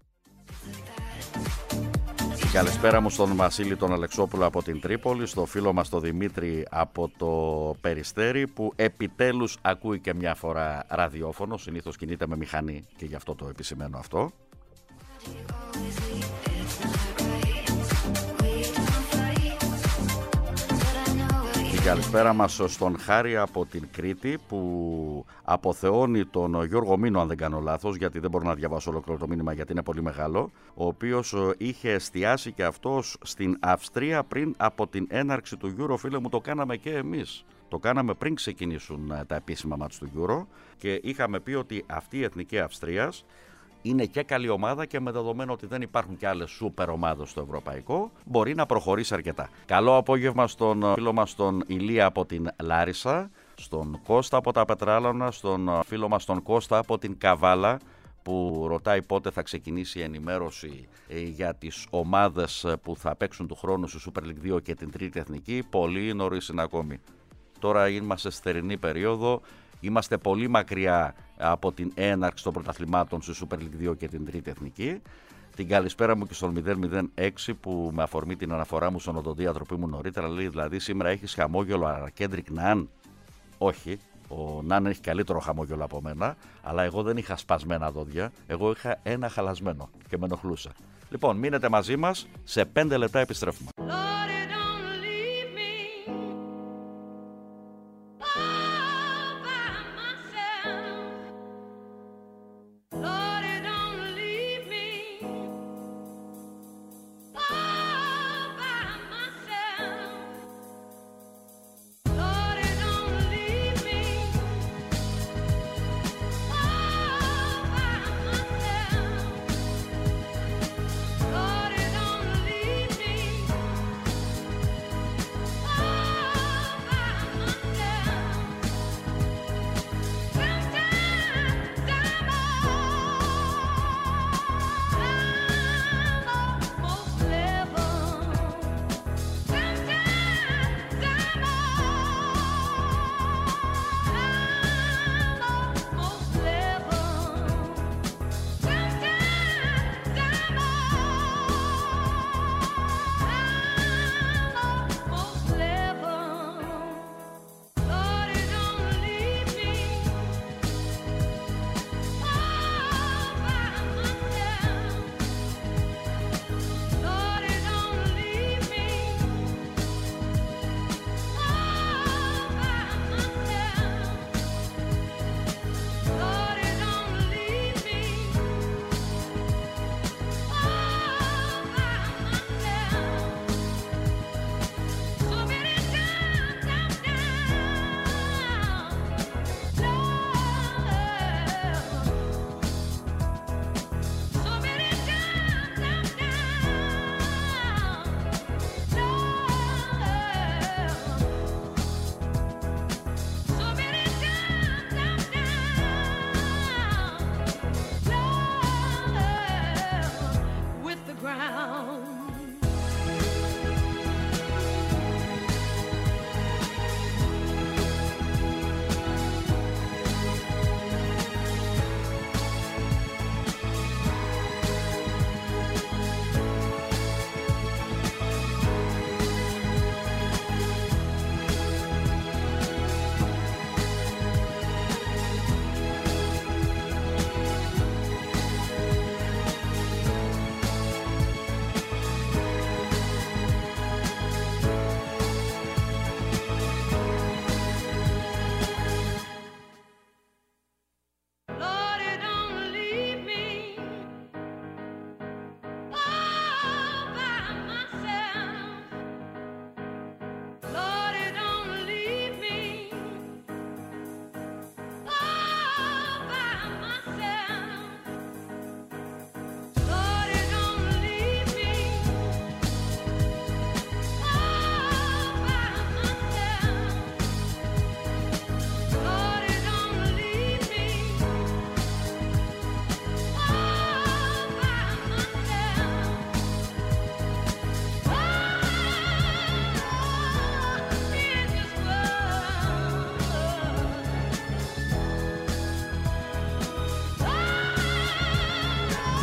Καλησπέρα μου στον Βασίλη τον Αλεξόπουλο από την Τρίπολη, στο φίλο μας τον Δημήτρη από το Περιστέρι που επιτέλους ακούει και μια φορά ραδιόφωνο, συνήθως κινείται με μηχανή και γι' αυτό το επισημαίνω αυτό. Καλησπέρα μας στον Χάρη από την Κρήτη που αποθεώνει τον Γιώργο Μήνο, αν δεν κάνω λάθος, γιατί δεν μπορώ να διαβάσω ολόκληρο το μήνυμα γιατί είναι πολύ μεγάλο, ο οποίος είχε εστιάσει και αυτός στην Αυστρία πριν από την έναρξη του Euro. Φίλε μου, το κάναμε και εμείς. Το κάναμε πριν ξεκινήσουν τα επίσημα μάτς του Euro και είχαμε πει ότι αυτή η Εθνική Αυστρίας είναι και καλή ομάδα και με δεδομένο ότι δεν υπάρχουν και άλλες σούπερ ομάδες στο ευρωπαϊκό, μπορεί να προχωρήσει αρκετά. Καλό απόγευμα στον φίλο μας τον Ηλία από την Λάρισα, στον Κώστα από τα Πετράλωνα, στον φίλο μας τον Κώστα από την Καβάλα, που ρωτάει πότε θα ξεκινήσει η ενημέρωση για τις ομάδες που θα παίξουν του χρόνου στη Super League 2 και την Τρίτη Εθνική. Πολύ νωρίς είναι ακόμη. Τώρα είμαστε στη θερινή περίοδο. Είμαστε πολύ μακριά από την έναρξη των πρωταθλημάτων στη Super League 2 και την Τρίτη Εθνική. Την καλησπέρα μου και στον 006 που με αφορμή την αναφορά μου στον οδοντίατρο που ήμουν νωρίτερα λέει δηλαδή σήμερα έχεις χαμόγελο αλλά Κέντρικ Ναν. Όχι, ο Ναν έχει καλύτερο χαμόγελο από μένα, αλλά εγώ δεν είχα σπασμένα δόντια, εγώ είχα ένα χαλασμένο και με ενοχλούσε. Λοιπόν, μείνετε μαζί μας, σε 5 λεπτά επιστρέφουμε.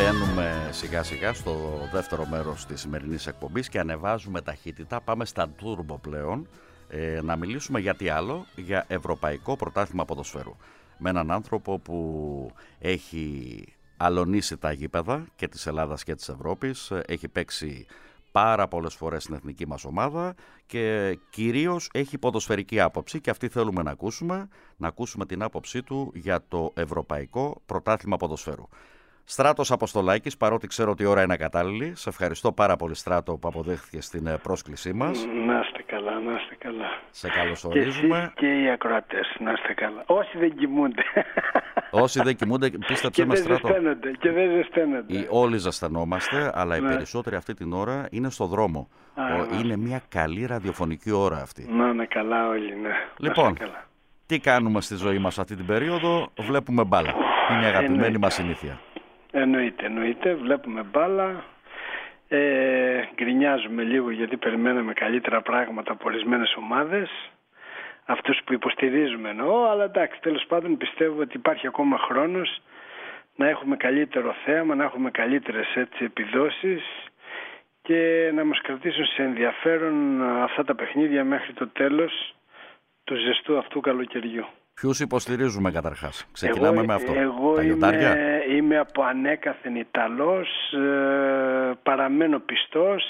Μπαίνουμε σιγά σιγά στο δεύτερο μέρος της σημερινής εκπομπής και ανεβάζουμε ταχύτητα. Πάμε στα turbo πλέον, να μιλήσουμε για τι άλλο, για Ευρωπαϊκό Πρωτάθλημα Ποδοσφαίρου. Με έναν άνθρωπο που έχει αλωνίσει τα γήπεδα και της Ελλάδας και της Ευρώπης, έχει παίξει πάρα πολλές φορές στην εθνική μας ομάδα και κυρίως έχει ποδοσφαιρική άποψη και αυτή θέλουμε να ακούσουμε την άποψή του για το Ευρωπαϊκό Πρωτάθλημα Ποδοσφαίρου. Στράτος Αποστολάκης, παρότι ξέρω ότι η ώρα είναι ακατάλληλη, σε ευχαριστώ πάρα πολύ, Στράτο, που αποδέχθηκες την πρόσκλησή μας. Να είστε καλά, να είστε καλά. Σε καλωσορίζουμε. Και εσείς και οι ακροατές, να είστε καλά. Όσοι δεν κοιμούνται. Όσοι δεν κοιμούνται, πίστεψέ με, Στράτο. Και δεν ζεσταίνονται. Όλοι ζεστανόμαστε, αλλά οι περισσότεροι αυτή την ώρα είναι στο δρόμο. Είναι μια καλή ραδιοφωνική ώρα αυτή. Να είναι καλά όλοι, ναι. Λοιπόν, τι κάνουμε στη ζωή μας αυτή την περίοδο? Βλέπουμε μπάλα. Είναι η αγαπημένη μας συνήθεια. Εννοείται, βλέπουμε μπάλα, γκρινιάζουμε λίγο γιατί περιμέναμε καλύτερα πράγματα από ορισμένες ομάδες, αυτούς που υποστηρίζουμε εννοώ, αλλά εντάξει, τέλος πάντων πιστεύω ότι υπάρχει ακόμα χρόνος να έχουμε καλύτερο θέαμα, να έχουμε καλύτερες επιδόσεις και να μας κρατήσουν σε ενδιαφέρον αυτά τα παιχνίδια μέχρι το τέλος του ζεστού αυτού καλοκαιριού. Ποιους υποστηρίζουμε καταρχάς? Ξεκινάμε με αυτό. Εγώ είμαι από ανέκαθεν Ιταλός, παραμένω πιστός,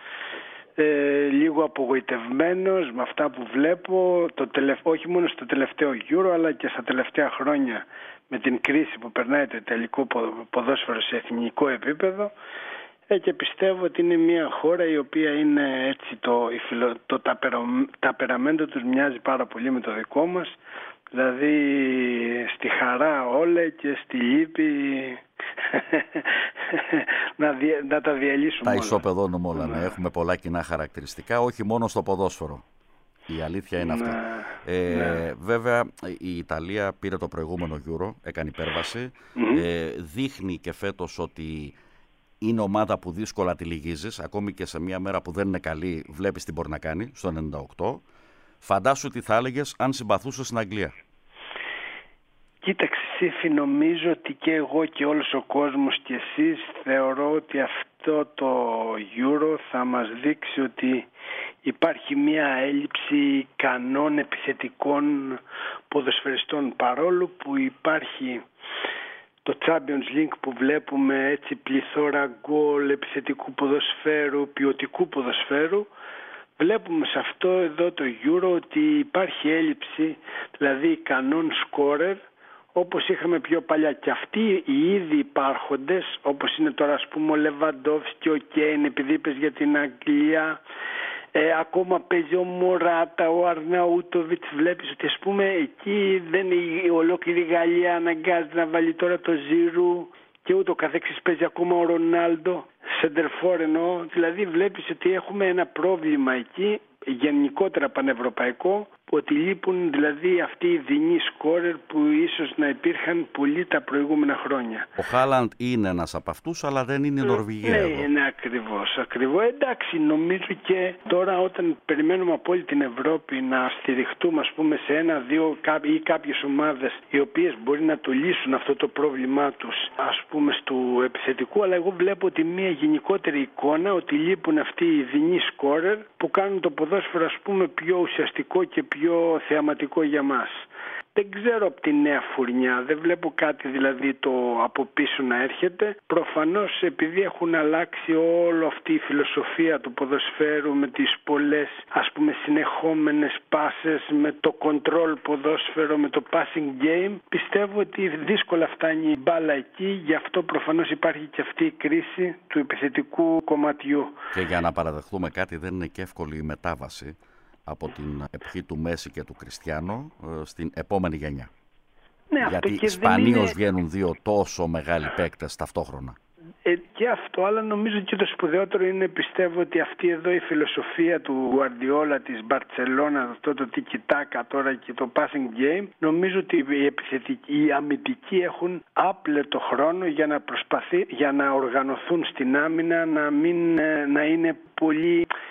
λίγο απογοητευμένος με αυτά που βλέπω, όχι μόνο στο τελευταίο Euro αλλά και στα τελευταία χρόνια με την κρίση που περνάει το ιταλικό ποδόσφαιρο σε εθνικό επίπεδο. Και πιστεύω ότι είναι μια χώρα η οποία είναι έτσι το ταπεραμέντο τους μοιάζει πάρα πολύ με το δικό μας. Δηλαδή στη χαρά όλα και στη λύπη να τα διαλύσουμε όλα. Τα ισοπεδώνουμε όλα, να έχουμε πολλά κοινά χαρακτηριστικά, όχι μόνο στο ποδόσφαιρο. Η αλήθεια είναι αυτή. Βέβαια η Ιταλία πήρε το προηγούμενο Euro, έκανε υπέρβαση. Δείχνει και φέτος ότι είναι ομάδα που δύσκολα τη λυγίζεις. Ακόμη και σε μια μέρα που δεν είναι καλή βλέπεις τι μπορεί να κάνει στο 98. Φαντάσου τι θα έλεγες αν συμπαθούσες στην Αγγλία. Κοίταξε Σύφη, νομίζω ότι και εγώ και όλος ο κόσμος και εσείς θεωρώ ότι αυτό το Euro θα μας δείξει ότι υπάρχει μια έλλειψη ικανών επιθετικών ποδοσφαιριστών, παρόλο που υπάρχει το Champions League που βλέπουμε έτσι πληθώρα γκολ, επιθετικού ποδοσφαίρου, ποιοτικού ποδοσφαίρου. Βλέπουμε σε αυτό εδώ το Euro ότι υπάρχει έλλειψη, δηλαδή ικανών σκόρερ, όπως είχαμε πιο παλιά. Και αυτοί οι ήδη υπάρχοντες, όπως είναι τώρα ας πούμε ο Λεβαντόφσκι, ο Κέιν, επειδή είπες για την Αγγλία, ακόμα παίζει ο Μωράτα, ο Αρναούτοβιτς, βλέπεις ότι ας πούμε εκεί δεν είναι η ολόκληρη Γαλλία αναγκάζεται να βάλει τώρα το Ζιρού και ούτω καθεξής, παίζει ακόμα ο Ρονάλντο, σεντερφόρ εννοώ. Δηλαδή βλέπεις ότι έχουμε ένα πρόβλημα εκεί, γενικότερα πανευρωπαϊκό, ότι λείπουν δηλαδή αυτοί οι δεινοί σκόρερ που ίσως να υπήρχαν πολύ τα προηγούμενα χρόνια. Ο Χάλαντ είναι ένας από αυτούς, αλλά δεν είναι η Νορβηγία. Ναι, ακριβώς. Εντάξει, νομίζω και τώρα όταν περιμένουμε από όλη την Ευρώπη να στηριχτούμε ας πούμε σε ένα-δύο ή κάποιες ομάδες οι οποίες μπορεί να το λύσουν αυτό το πρόβλημά τους ας πούμε του επιθετικού, αλλά εγώ βλέπω ότι μια γενικότερη εικόνα ότι λείπουν αυτοί οι δεινοί σκόρερ που κάνουν το ποδόσφαιρο ας πούμε πιο ουσιαστικό και πιο θεαματικό για μας. Δεν ξέρω από τη νέα φουρνιά, δεν βλέπω κάτι δηλαδή το από πίσω να έρχεται. Προφανώς επειδή έχουν αλλάξει όλο αυτή η φιλοσοφία του ποδοσφαίρου με τις πολλές ας πούμε συνεχόμενες πάσες, με το control ποδόσφαιρο, με το passing game, πιστεύω ότι δύσκολα φτάνει η μπάλα εκεί, γι' αυτό προφανώς υπάρχει και αυτή η κρίση του επιθετικού κομματιού. Και για να παραδεχτούμε κάτι, δεν είναι και εύκολη η μετάβαση από την εποχή του Μέση και του Κριστιάνο στην επόμενη γενιά. Ναι, γιατί σπανίως βγαίνουν δύο τόσο μεγάλοι παίκτες ταυτόχρονα. Και αυτό, αλλά νομίζω και το σπουδαιότερο είναι, πιστεύω ότι αυτή εδώ η φιλοσοφία του Γουαρντιόλα της Μπαρτσελώνα, αυτό το τικι-τάκα τώρα και το passing game, νομίζω ότι οι αμυντικοί έχουν άπλετο χρόνο για να οργανωθούν στην άμυνα, να είναι πολύ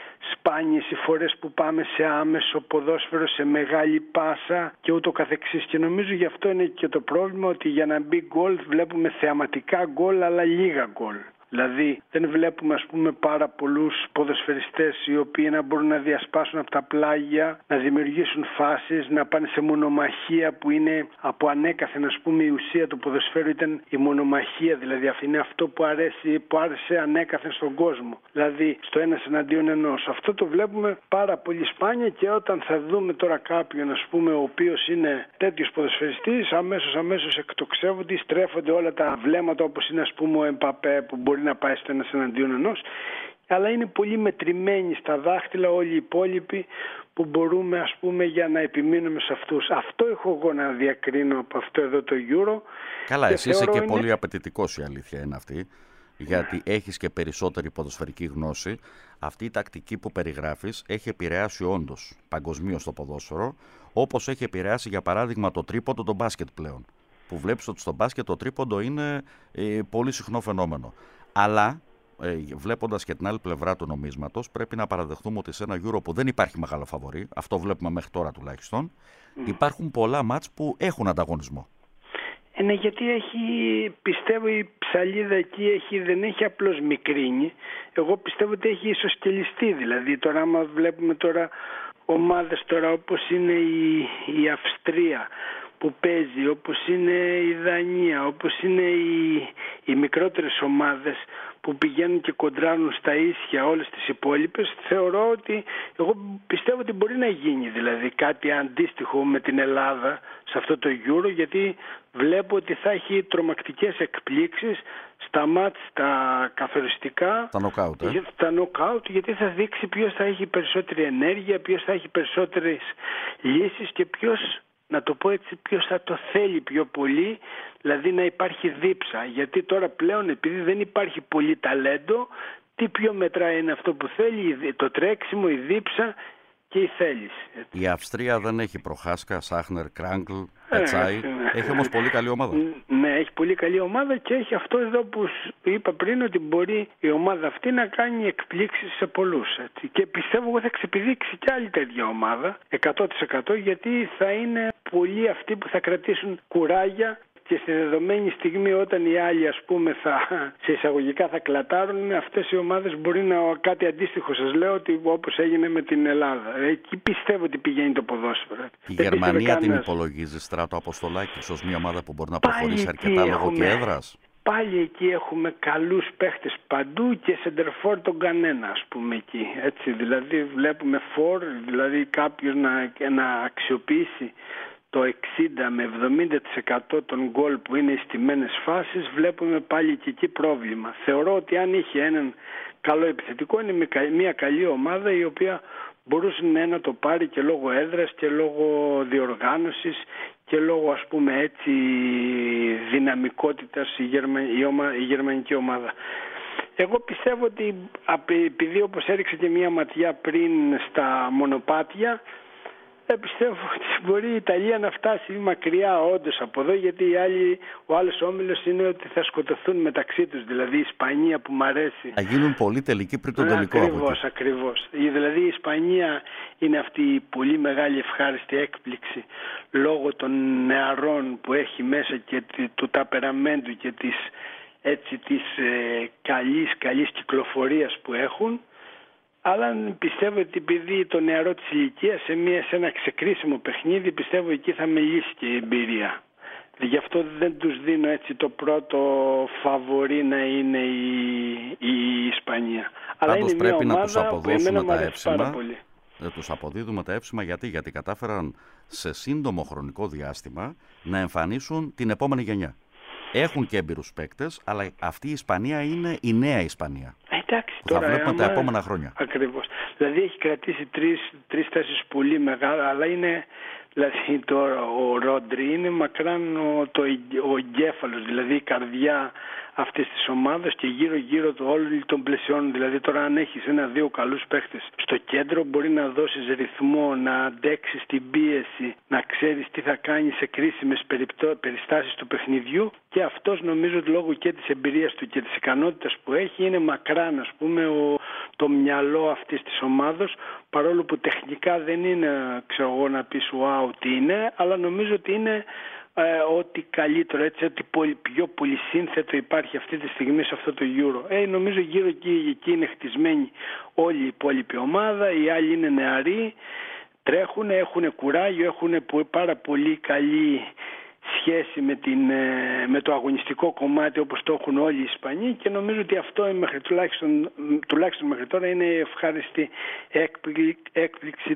σπάνιες οι φορές που πάμε σε άμεσο ποδόσφαιρο, σε μεγάλη πάσα και ούτω καθεξής. Και νομίζω γι' αυτό είναι και το πρόβλημα, ότι για να μπει γκολ βλέπουμε θεαματικά γκολ αλλά λίγα γκολ. Δηλαδή δεν βλέπουμε πάρα πολλούς ποδοσφαιριστές οι οποίοι να μπορούν να διασπάσουν από τα πλάγια, να δημιουργήσουν φάσεις, να πάνε σε μονομαχία που είναι από ανέκαθεν η ουσία του ποδοσφαίρου ήταν η μονομαχία, δηλαδή αυτό είναι αυτό που άρεσε ανέκαθεν στον κόσμο. Δηλαδή στο ένας εναντίον ενός. Αυτό το βλέπουμε πάρα πολύ σπάνια και όταν θα δούμε τώρα κάποιον ο οποίος είναι τέτοιος ποδοσφαιριστής, αμέσως εκτοξεύονται, στρέφονται όλα τα βλέμματα όπως είναι ο Εμπαπέ που μπορεί να πάει στο ένας εναντίον ενός, αλλά είναι πολύ μετρημένοι στα δάχτυλα όλοι οι υπόλοιποι που μπορούμε για να επιμείνουμε σε αυτούς. Αυτό έχω εγώ να διακρίνω από αυτό εδώ το Euro. Καλά, εσύ είσαι και πολύ απαιτητικός, η αλήθεια είναι αυτή, γιατί έχεις και περισσότερη ποδοσφαιρική γνώση. Αυτή η τακτική που περιγράφεις έχει επηρεάσει όντως παγκοσμίως το ποδόσφαιρο, όπως έχει επηρεάσει για παράδειγμα το τρίποντο, το μπάσκετ πλέον, που βλέπεις ότι στο μπάσκετ το τρίποντο είναι πολύ συχνό φαινόμενο. Αλλά βλέποντας και την άλλη πλευρά του νομίσματος, πρέπει να παραδεχτούμε ότι σε ένα Euro που δεν υπάρχει μεγάλο φαβορί, αυτό βλέπουμε μέχρι τώρα τουλάχιστον, υπάρχουν πολλά μάτς που έχουν ανταγωνισμό. Ναι, γιατί πιστεύω η ψαλίδα εκεί δεν έχει απλώς μικρύνει. Εγώ πιστεύω ότι έχει ισοσκελιστεί. Δηλαδή τώρα άμα βλέπουμε τώρα ομάδες όπως είναι η Αυστρία που παίζει, όπως είναι η Δανία, όπως είναι οι μικρότερες ομάδες που πηγαίνουν και κοντράρουν στα ίσια όλες τις υπόλοιπες, εγώ πιστεύω ότι μπορεί να γίνει δηλαδή κάτι αντίστοιχο με την Ελλάδα σε αυτό το Euro, γιατί βλέπω ότι θα έχει τρομακτικές εκπλήξεις στα μάτς, τα καθοριστικά, τα νοκάουτ, γιατί θα δείξει ποιος θα έχει περισσότερη ενέργεια, ποιος θα έχει περισσότερες λύσεις και ποιος θα το θέλει πιο πολύ, δηλαδή να υπάρχει δίψα. Γιατί τώρα πλέον επειδή δεν υπάρχει πολύ ταλέντο, τι πιο μετράει είναι αυτό που θέλει, το τρέξιμο, η δίψα και η θέληση. Η Αυστρία δεν έχει προχάσκα, Σάχνερ, Κράγκλ, Πατσάι. Έχει όμως πολύ καλή ομάδα. Ναι, έχει πολύ καλή ομάδα και έχει αυτό εδώ που είπα πριν, ότι μπορεί η ομάδα αυτή να κάνει εκπλήξεις σε πολλούς. Έτσι. Και πιστεύω ότι θα ξεπηδήξει και άλλη τέτοια ομάδα 100%, γιατί θα είναι πολλοί αυτοί που θα κρατήσουν κουράγια. Και στη δεδομένη στιγμή όταν οι άλλοι σε εισαγωγικά θα κλατάρουν, αυτές οι ομάδες μπορεί να κάτι αντίστοιχο, σας λέω, ότι όπως έγινε με την Ελλάδα. Εκεί πιστεύω ότι πηγαίνει το ποδόσφαιρο. Η Γερμανία την υπολογίζει, Στράτο Αποστολάκη, ως μια ομάδα που μπορεί να προχωρήσει αρκετά λόγω και έδρας? Πάλι εκεί έχουμε καλούς παίχτες παντού και σεντερφόρ τον κανένα, εκεί. Έτσι, δηλαδή βλέπουμε δηλαδή κάποιος να αξιοποιήσει το 60 με 70% των γκολ που είναι οι στημένες φάσεις, βλέπουμε πάλι και εκεί πρόβλημα. Θεωρώ ότι αν είχε έναν καλό επιθετικό, είναι μια καλή ομάδα η οποία μπορούσε να το πάρει και λόγω έδρας και λόγω διοργάνωσης και λόγω δυναμικότητας η γερμανική ομάδα. Εγώ πιστεύω ότι επειδή όπως έριξε και μια ματιά πριν στα μονοπάτια, πιστεύω ότι μπορεί η Ιταλία να φτάσει μακριά όντως από εδώ, γιατί ο άλλος όμιλος είναι ότι θα σκοτωθούν μεταξύ τους, δηλαδή η Ισπανία που μ' αρέσει. Θα γίνουν πολύ τελικοί πριν τον τελικό. Ακριβώς. Δηλαδή η Ισπανία είναι αυτή η πολύ μεγάλη ευχάριστη έκπληξη λόγω των νεαρών που έχει μέσα και του ταπεραμέντου και της καλής κυκλοφορίας που έχουν. Αλλά πιστεύω ότι επειδή το νεαρό της ηλικίας σε ένα ξεκρίσιμο παιχνίδι, πιστεύω εκεί θα μιλήσει και η εμπειρία. Γι' αυτό δεν τους δίνω το πρώτο φαβορί να είναι η Ισπανία. Αλλά είναι μια ομάδα που εμένα μου αρέσει πάρα πολύ. Τους αποδίδουμε τα εύσημα γιατί κατάφεραν σε σύντομο χρονικό διάστημα να εμφανίσουν την επόμενη γενιά. Έχουν και έμπειρους παίκτες, αλλά αυτή η Ισπανία είναι η νέα Ισπανία. Θα βλέπουμε τα επόμενα χρόνια. Ακριβώς. Δηλαδή έχει κρατήσει τρεις-τέσσερις πολύ μεγάλα, αλλά είναι, δηλαδή τώρα ο Ρόντρι είναι μακράν ο εγκέφαλος, δηλαδή η καρδιά αυτής της ομάδας και γύρω-γύρω του όλων των πλαισιών. Δηλαδή τώρα αν έχεις ένα-δύο καλούς παίχτες στο κέντρο, μπορεί να δώσεις ρυθμό, να αντέξεις την πίεση, να ξέρεις τι θα κάνεις σε κρίσιμες περιστάσεις του παιχνιδιού, και αυτός νομίζω ότι λόγω και της εμπειρίας του και της ικανότητας που έχει είναι μακράν το μυαλό αυτής της ομάδος, παρόλο που τεχνικά δεν είναι, ξέρω εγώ, να πεις wow τι είναι, αλλά νομίζω ότι είναι ό,τι καλύτερο, έτσι, ότι πιο πολυσύνθετο υπάρχει αυτή τη στιγμή σε αυτό το Euro. Νομίζω γύρω εκεί είναι χτισμένη όλη η υπόλοιπη ομάδα, οι άλλοι είναι νεαροί, τρέχουν, έχουν κουράγιο, έχουν πάρα πολύ καλή σχέση με το αγωνιστικό κομμάτι, όπως το έχουν όλοι οι Ισπανοί, και νομίζω ότι αυτό τουλάχιστον μέχρι τώρα είναι η ευχάριστη έκπληξη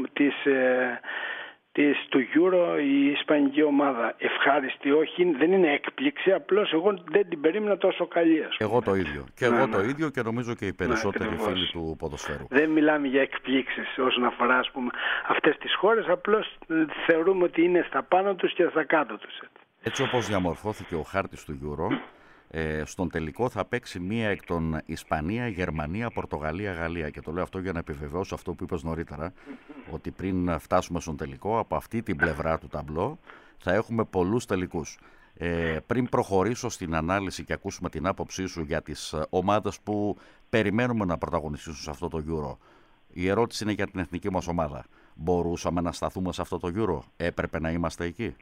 του Euro, η ισπανική ομάδα. Ευχάριστη, όχι, δεν είναι έκπληξη, απλώς εγώ δεν την περίμενα τόσο καλή. Εγώ το ίδιο. Και εγώ το ίδιο, και νομίζω και οι περισσότεροι φίλοι του ποδοσφαίρου. Δεν μιλάμε για εκπλήξεις όσον αφορά, ας πούμε, αυτές τις χώρες, απλώς θεωρούμε ότι είναι στα πάνω τους και στα κάτω τους. Έτσι όπως διαμορφώθηκε ο χάρτης του Euro, στον τελικό θα παίξει μία εκ των Ισπανία, Γερμανία, Πορτογαλία, Γαλλία. Και το λέω αυτό για να επιβεβαιώσω αυτό που είπες νωρίτερα, ότι πριν φτάσουμε στον τελικό, από αυτή την πλευρά του ταμπλό θα έχουμε πολλούς τελικούς. Πριν προχωρήσω στην ανάλυση και ακούσουμε την άποψή σου για τις ομάδες που περιμένουμε να πρωταγωνιστήσουν σε αυτό το Euro, η ερώτηση είναι για την εθνική μας ομάδα. Μπορούσαμε να σταθούμε σε αυτό το Euro? Έπρεπε να είμαστε εκεί?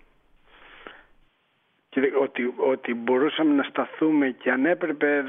Ότι μπορούσαμε να σταθούμε και αν έπρεπε,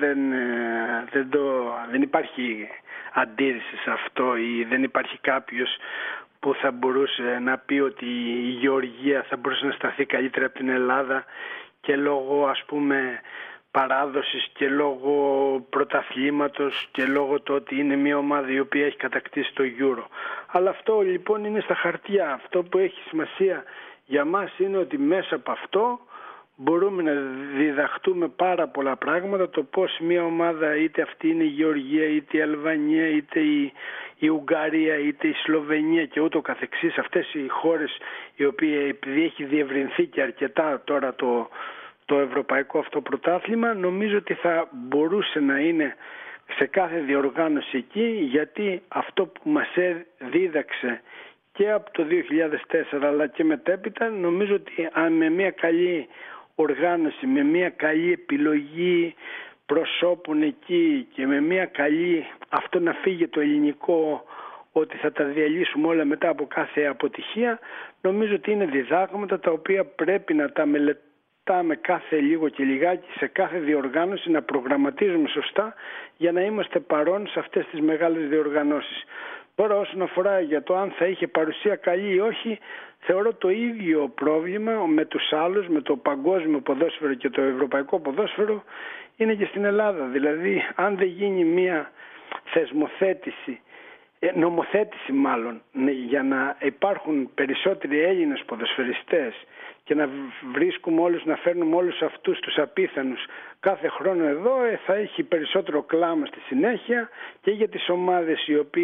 δεν υπάρχει αντίρρηση σε αυτό, ή δεν υπάρχει κάποιος που θα μπορούσε να πει ότι η Γεωργία θα μπορούσε να σταθεί καλύτερα από την Ελλάδα, και λόγω, ας πούμε, παράδοσης και λόγω πρωταθλήματος και λόγω του ότι είναι μια ομάδα η οποία έχει κατακτήσει το Euro. Αλλά αυτό λοιπόν είναι στα χαρτιά. Αυτό που έχει σημασία για μας είναι ότι μέσα από αυτό μπορούμε να διδαχτούμε πάρα πολλά πράγματα, το πώς μια ομάδα, είτε αυτή είναι η Γεωργία, είτε η Αλβανία, είτε η Ουγγαρία, είτε η Σλοβενία και ούτω καθεξής, αυτές οι χώρες οι οποίες, επειδή έχει διευρυνθεί και αρκετά τώρα το ευρωπαϊκό αυτό πρωτάθλημα, νομίζω ότι θα μπορούσε να είναι σε κάθε διοργάνωση εκεί, γιατί αυτό που μας δίδαξε και από το 2004 αλλά και μετέπειτα, νομίζω ότι με μια καλή οργάνωση, με μια καλή επιλογή προσώπων εκεί και με μια καλή, αυτό να φύγει το ελληνικό ότι θα τα διαλύσουμε όλα μετά από κάθε αποτυχία, νομίζω ότι είναι διδάγματα τα οποία πρέπει να τα μελετάμε κάθε λίγο και λιγάκι σε κάθε διοργάνωση, να προγραμματίζουμε σωστά για να είμαστε παρόν σε αυτές τις μεγάλες διοργανώσεις. Τώρα όσον αφορά για το αν θα είχε παρουσία καλή ή όχι, θεωρώ το ίδιο πρόβλημα με τους άλλους, με το παγκόσμιο ποδόσφαιρο και το ευρωπαϊκό ποδόσφαιρο, είναι και στην Ελλάδα. Δηλαδή αν δεν γίνει μια θεσμοθέτηση, νομοθέτηση μάλλον, για να υπάρχουν περισσότεροι Έλληνες ποδοσφαιριστές και να βρίσκουμε όλους, να φέρνουμε όλους αυτούς τους απίθανους κάθε χρόνο εδώ, θα έχει περισσότερο κλάμα στη συνέχεια και για τις ομάδες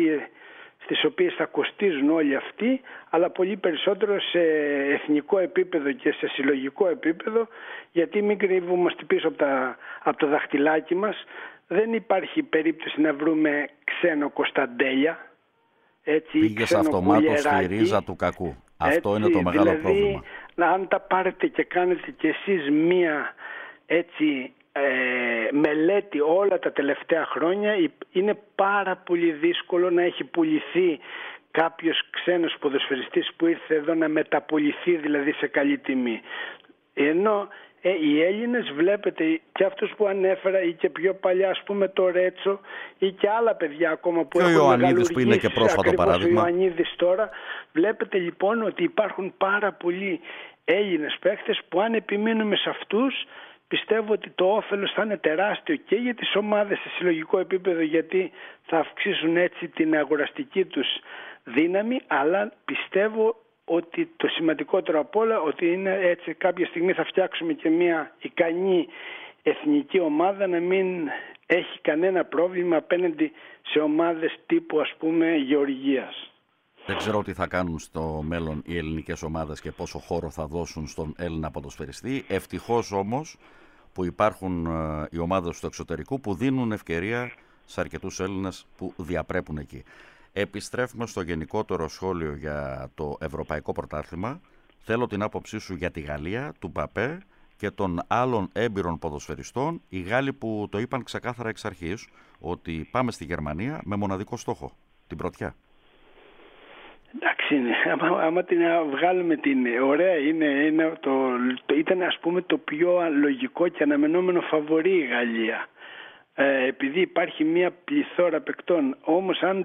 στις οποίες θα κοστίζουν όλοι αυτοί, αλλά πολύ περισσότερο σε εθνικό επίπεδο και σε συλλογικό επίπεδο, γιατί μην κρύβομαστε πίσω από το δαχτυλάκι μας. Δεν υπάρχει περίπτωση να βρούμε ξένο Κωνσταντέλια. Πήγες αυτομάτως στη ρίζα του κακού. Αυτό είναι το μεγάλο πρόβλημα. Αν τα πάρετε και κάνετε κι εσείς μία μελέτη όλα τα τελευταία χρόνια, είναι πάρα πολύ δύσκολο να έχει πουληθεί κάποιος ξένος ποδοσφαιριστής που ήρθε εδώ να μεταποληθεί, δηλαδή σε καλή τιμή. Ενώ οι Έλληνες, βλέπετε και αυτούς που ανέφερα ή και πιο παλιά, ας πούμε το Ρέτσο ή και άλλα παιδιά ακόμα που έχουν μεγαλουργήσει, ο Ιωαννίδης που είναι και πρόσφατο παράδειγμα. Ο Ιωαννίδης τώρα, βλέπετε λοιπόν ότι υπάρχουν πάρα πολλοί Έλληνες παίχτες που αν επιμείνουμε σε αυτούς, πιστεύω ότι το όφελος θα είναι τεράστιο και για τις ομάδες σε συλλογικό επίπεδο, γιατί θα αυξήσουν έτσι την αγοραστική τους δύναμη, αλλά πιστεύω ότι το σημαντικότερο απ' όλα ότι είναι έτσι, κάποια στιγμή θα φτιάξουμε και μια ικανή εθνική ομάδα να μην έχει κανένα πρόβλημα απέναντι σε ομάδες τύπου, ας πούμε, Γεωργίας. Δεν ξέρω τι θα κάνουν στο μέλλον οι ελληνικές ομάδες και πόσο χώρο θα δώσουν στον Έλληνα ποδοσφαιριστή. Ευτυχώς όμως που υπάρχουν οι ομάδες του εξωτερικού που δίνουν ευκαιρία σε αρκετούς Έλληνες που διαπρέπουν εκεί. Επιστρέφουμε στο γενικότερο σχόλιο για το Ευρωπαϊκό Πρωτάθλημα. Θέλω την άποψή σου για τη Γαλλία, του Μπαπέ και των άλλων έμπειρων ποδοσφαιριστών, οι Γάλλοι που το είπαν ξεκάθαρα εξ αρχής ότι πάμε στη Γερμανία με μοναδικό στόχο, την πρωτιά. Εντάξει, άμα την βγάλουμε την ωραία, ήταν ας πούμε το πιο λογικό και αναμενόμενο φαβορί η Γαλλία. Επειδή υπάρχει μια πληθώρα παικτών, όμως αν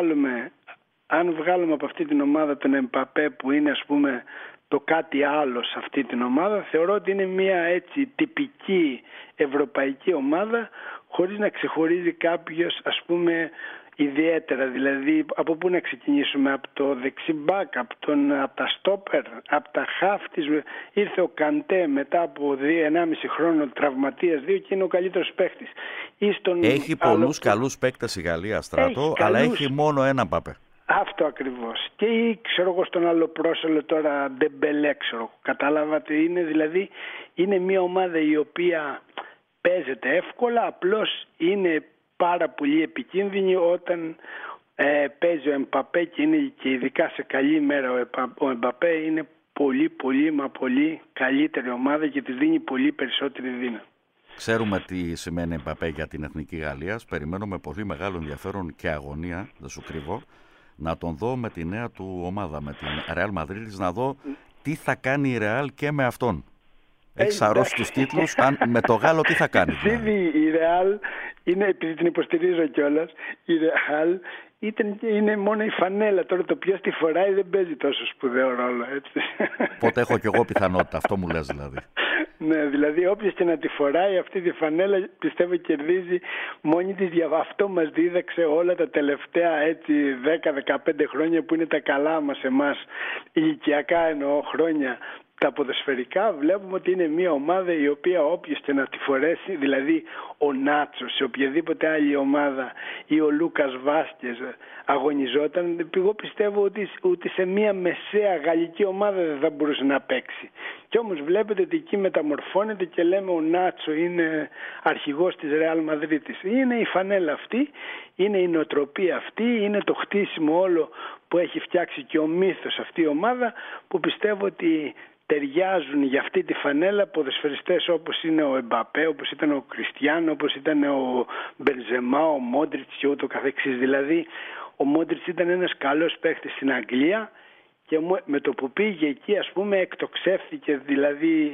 βγάλουμε από αυτή την ομάδα τον Εμπαπέ που είναι ας πούμε το κάτι άλλο σε αυτή την ομάδα, θεωρώ ότι είναι μια έτσι τυπική ευρωπαϊκή ομάδα χωρίς να ξεχωρίζει κάποιος ας πούμε ιδιαίτερα. Δηλαδή από πού να ξεκινήσουμε, από το δεξιμπάκ, από τα στόπερ, από τα χαφ της. Ήρθε ο Καντέ μετά από 1,5 χρόνο τραυματίας 2 και είναι ο καλύτερος παίχτης. Έχει πολλούς καλούς παίκτες η Γαλλία, Στράτο, αλλά έχει μόνο έναν Παπέ. Αυτό ακριβώς. Και ξέρω εγώ στον άλλο πρόσωπο τώρα Ντεμπελέ, ξέρω. Κατάλαβατε, δηλαδή είναι μια ομάδα η οποία παίζεται εύκολα, απλώς είναι πάρα πολύ επικίνδυνη όταν παίζει ο Εμπαπέ και είναι και ειδικά σε καλή μέρα ο Εμπαπέ είναι πολύ καλύτερη ομάδα και της δίνει πολύ περισσότερη δύναμη. Ξέρουμε τι σημαίνει Εμπαπέ για την Εθνική Γαλλία. Περιμένω με πολύ μεγάλο ενδιαφέρον και αγωνία, δεν σου κρύβω, να τον δω με τη νέα του ομάδα, με την Real Madrid, να δω τι θα κάνει η Real και με αυτόν. Έχεις αρρώσει τους τίτλους, με το Γάλλο τι θα κάνει. Δηλαδή η Real, επειδή την υποστηρίζω κιόλας, η Real είναι μόνο η φανέλα. Τώρα το ποιος τη φοράει δεν παίζει τόσο σπουδαίο ρόλο, έτσι. Πότε έχω κι εγώ πιθανότητα, αυτό μου λες δηλαδή. Ναι, δηλαδή όποιος και να τη φοράει αυτή τη φανέλα πιστεύω κερδίζει μόνη της. Αυτό μας δίδαξε όλα τα τελευταία 10-15 χρόνια που είναι τα καλά μας εμάς, ηλικιακά εννοώ χρόνια. Τα ποδοσφαιρικά βλέπουμε ότι είναι μια ομάδα η οποία όποιος και να τη φορέσει, δηλαδή ο Νάτσο σε οποιαδήποτε άλλη ομάδα ή ο Λούκας Βάσκες αγωνιζόταν, εγώ πιστεύω ότι ούτε σε μια μεσαία γαλλική ομάδα δεν θα μπορούσε να παίξει. Και όμως βλέπετε ότι εκεί μεταμορφώνεται και λέμε ο Νάτσο είναι αρχηγός της Ρεάλ Μαδρίτης. Είναι η φανέλα αυτή, είναι η νοοτροπία αυτή, είναι το χτίσιμο όλο που έχει φτιάξει και ο μύθος αυτή η ομάδα που πιστεύω ότι ταιριάζουν για αυτή τη φανέλα ποδοσφαιριστές όπως είναι ο Εμπαπέ, όπως ήταν ο Κριστιάνο, όπως ήταν ο Μπενζεμά, ο Μόντριτς και ούτω καθεξής. Δηλαδή ο Μόντριτς ήταν ένας καλός παίχτης στην Αγγλία και με το που πήγε εκεί ας πούμε εκτοξεύθηκε δηλαδή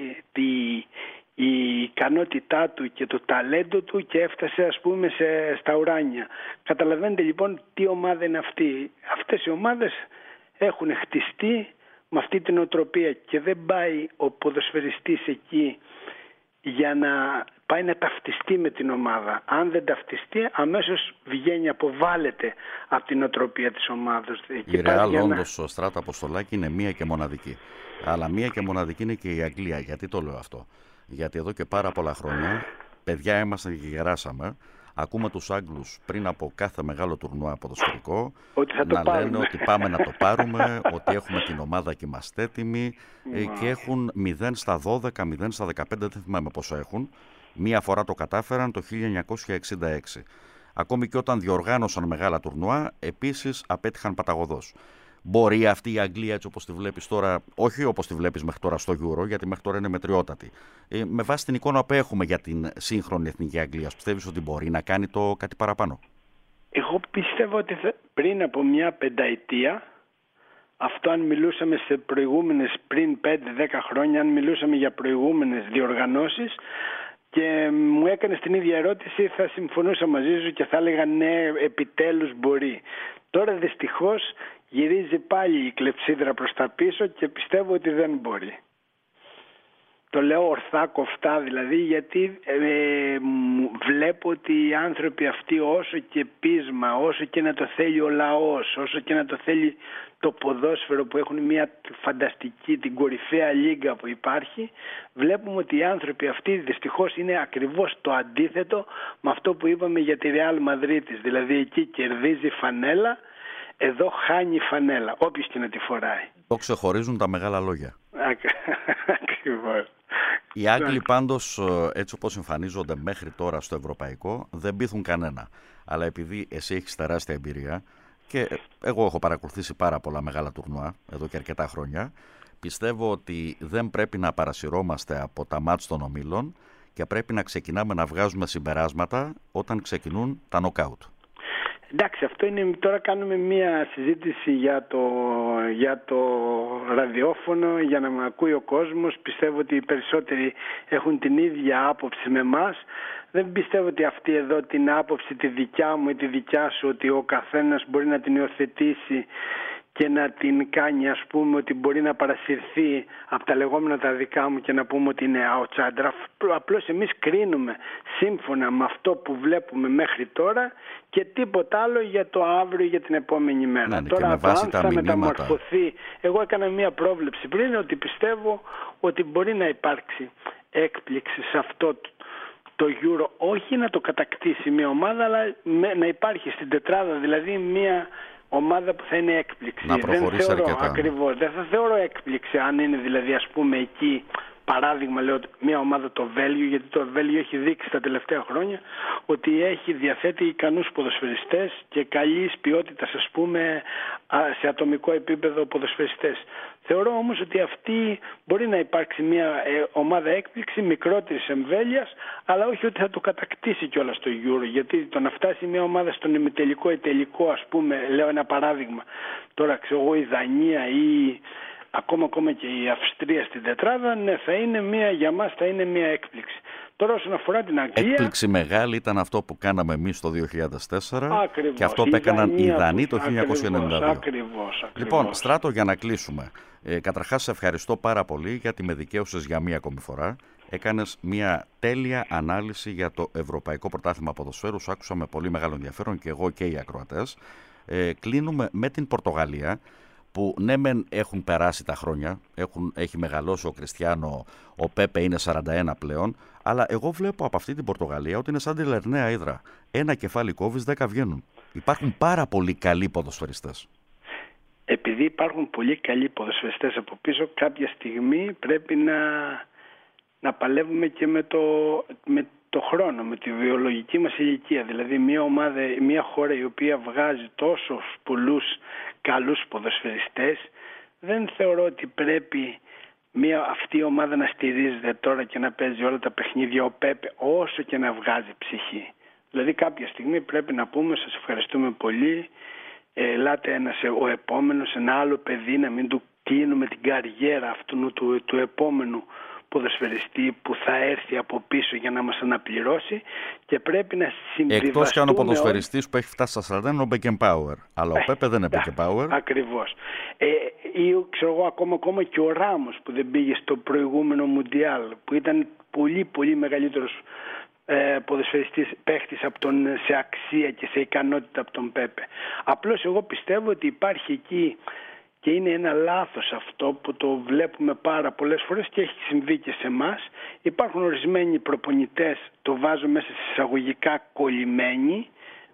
η ικανότητά του και το ταλέντο του και έφτασε ας πούμε στα ουράνια. Καταλαβαίνετε λοιπόν τι ομάδα είναι αυτή. Αυτές οι ομάδες έχουν χτιστεί με αυτή την οτροπία και δεν πάει ο ποδοσφαιριστής εκεί για να πάει να ταυτιστεί με την ομάδα. Αν δεν ταυτιστεί αμέσως βγαίνει, αποβάλλεται από την οτροπία της ομάδας. Η Ρεάλ όντως ο Στράτο Αποστολάκη είναι μία και μοναδική. Αλλά μία και μοναδική είναι και η Αγγλία. Γιατί το λέω αυτό? Γιατί εδώ και πάρα πολλά χρόνια παιδιά ήμασταν και γεράσαμε. Ακούμε τους Άγγλους πριν από κάθε μεγάλο τουρνουά ποδοσφαιρικό να λένε ότι πάμε να το πάρουμε, ότι έχουμε την ομάδα και είμαστε έτοιμοι και έχουν 0 στα 12, 0 στα 15, δεν θυμάμαι πόσο έχουν. Μία φορά το κατάφεραν το 1966. Ακόμη και όταν διοργάνωσαν μεγάλα τουρνουά, επίσης απέτυχαν παταγωδώς. Μπορεί αυτή η Αγγλία έτσι όπως τη βλέπεις τώρα, όχι όπως τη βλέπεις μέχρι τώρα στο Euro, γιατί μέχρι τώρα είναι μετριότατη, με βάση την εικόνα που έχουμε για την σύγχρονη εθνική Αγγλία, πιστεύεις ότι μπορεί να κάνει το κάτι παραπάνω? Εγώ πιστεύω ότι πριν από μια πενταετία, αυτό αν μιλούσαμε σε προηγούμενες, πριν 5-10 χρόνια, αν μιλούσαμε για προηγούμενες διοργανώσεις και μου έκανες την ίδια ερώτηση, θα συμφωνούσα μαζί σου και θα έλεγα ναι, επιτέλους μπορεί. Τώρα δυστυχώς γυρίζει πάλι η κλεψίδρα προς τα πίσω και πιστεύω ότι δεν μπορεί. Το λέω ορθά κοφτά δηλαδή, γιατί βλέπω ότι οι άνθρωποι αυτοί όσο και πείσμα, όσο και να το θέλει ο λαός, όσο και να το θέλει το ποδόσφαιρο που έχουν μια φανταστική, την κορυφαία λίγκα που υπάρχει, βλέπουμε ότι οι άνθρωποι αυτοί δυστυχώς είναι ακριβώς το αντίθετο με αυτό που είπαμε για τη Real Madrid. Δηλαδή εκεί κερδίζει φανέλα, εδώ χάνει φανέλα, όποιος και να τη φοράει. Το ξεχωρίζουν τα μεγάλα λόγια. Ακριβώς. Οι Άγγλοι πάντως, έτσι όπως εμφανίζονται μέχρι τώρα στο ευρωπαϊκό, δεν πείθουν κανένα. Αλλά επειδή εσύ έχεις τεράστια εμπειρία και εγώ έχω παρακολουθήσει πάρα πολλά μεγάλα τουρνουά εδώ και αρκετά χρόνια, πιστεύω ότι δεν πρέπει να παρασυρώμαστε από τα μάτς των ομίλων και πρέπει να ξεκινάμε να βγάζουμε συμπεράσματα όταν ξεκινούν τα νοκάουτ. Εντάξει, αυτό είναι, τώρα κάνουμε μία συζήτηση για το ραδιόφωνο, για να με ακούει ο κόσμος. Πιστεύω ότι οι περισσότεροι έχουν την ίδια άποψη με εμάς. Δεν πιστεύω ότι αυτή εδώ την άποψη, τη δικιά μου ή τη δικιά σου, ότι ο καθένας μπορεί να την υιοθετήσει και να την κάνει, ας πούμε, ότι μπορεί να παρασυρθεί από τα λεγόμενα τα δικά μου και να πούμε ότι είναι outsider. Απλώς εμείς κρίνουμε σύμφωνα με αυτό που βλέπουμε μέχρι τώρα και τίποτα άλλο για το αύριο, για την επόμενη μέρα. Ναι, τώρα με βάση αν θα μεταμορφωθεί, εγώ έκανα μία πρόβλεψη πριν ότι πιστεύω ότι μπορεί να υπάρξει έκπληξη σε αυτό το Euro, όχι να το κατακτήσει μια ομάδα, αλλά να υπάρχει στην τετράδα, δηλαδή μια ομάδα που θα είναι έκπληξη. Να προχωρήσει αρκετά. Ακριβώς. Δεν θα θεωρώ έκπληξη αν είναι δηλαδή, ας πούμε, εκεί, παράδειγμα λέω, μια ομάδα το Βέλγιο, γιατί το Βέλγιο έχει δείξει τα τελευταία χρόνια ότι διαθέτει ικανούς ποδοσφαιριστές και καλής ποιότητας, ας πούμε, σε ατομικό επίπεδο ποδοσφαιριστές. Θεωρώ όμως ότι αυτή μπορεί να υπάρξει μια ομάδα έκπληξη μικρότερης εμβέλειας, αλλά όχι ότι θα το κατακτήσει κιόλας το Euro, γιατί το να φτάσει μια ομάδα στον ημιτελικό ή τελικό, ας πούμε, λέω ένα παράδειγμα, τώρα ξέρω εγώ η Δανία ή ακόμα και η Αυστρία στην τετράδα, ναι, για μας θα είναι μια έκπληξη. Τώρα όσον αφορά την Αγγλία... Έκπληξη μεγάλη ήταν αυτό που κάναμε εμείς το 2004 ακριβώς, και αυτό που έκαναν οι Δανείοι το 1992. Ακριβώς. Λοιπόν, Στράτο, για να κλείσουμε. Καταρχάς, σε ευχαριστώ πάρα πολύ γιατί με δικαίωσες για μία ακόμη φορά. Έκανες μία τέλεια ανάλυση για το Ευρωπαϊκό Πρωτάθλημα Ποδοσφαίρου. Σου άκουσα με πολύ μεγάλο ενδιαφέρον και εγώ και οι ακροατές. Κλείνουμε με την Πορτογαλία, που ναι μεν έχουν περάσει τα χρόνια, έχει μεγαλώσει ο Κριστιάνο, ο Πέπε είναι 41 πλέον, αλλά εγώ βλέπω από αυτή την Πορτογαλία ότι είναι σαν τη Λερναία Ύδρα. Ένα κεφάλι κόβεις, 10 βγαίνουν. Υπάρχουν πάρα πολύ καλοί ποδοσφαιριστές. Επειδή υπάρχουν πολύ καλοί ποδοσφαιριστές από πίσω, κάποια στιγμή πρέπει να παλεύουμε και με το χρόνο, με τη βιολογική μας ηλικία. Δηλαδή μια χώρα η οποία βγάζει τόσους πολλούς καλούς ποδοσφαιριστές, δεν θεωρώ ότι πρέπει αυτή η ομάδα να στηρίζεται τώρα και να παίζει όλα τα παιχνίδια ο Πέπε, όσο και να βγάζει ψυχή. Δηλαδή κάποια στιγμή πρέπει να πούμε σας ευχαριστούμε πολύ, ελάτε ο επόμενος, ένα άλλο παιδί, να μην του κλείνουμε την καριέρα αυτού του επόμενου ποδοσφαιριστή που θα έρθει από πίσω για να μας αναπληρώσει και πρέπει να συμβιβαστούμε. Εκτός κι αν ο ποδοσφαιριστής που έχει φτάσει στα 40 είναι ο Μπεκεμπάουερ. Αλλά ο Πέπε δεν είναι Μπεκεμπάουερ. Ακριβώς. Ή ξέρω εγώ ακόμα και ο Ράμος που δεν πήγε στο προηγούμενο Μουντιάλ, που ήταν πολύ πολύ μεγαλύτερος ποδοσφαιριστής παίχτης από σε αξία και σε ικανότητα από τον Πέπε. Απλώς εγώ πιστεύω ότι υπάρχει εκεί και είναι ένα λάθος αυτό που το βλέπουμε πάρα πολλές φορές και έχει συμβεί και σε εμάς. Υπάρχουν ορισμένοι προπονητές, το βάζω μέσα σε εισαγωγικά, κολλημένοι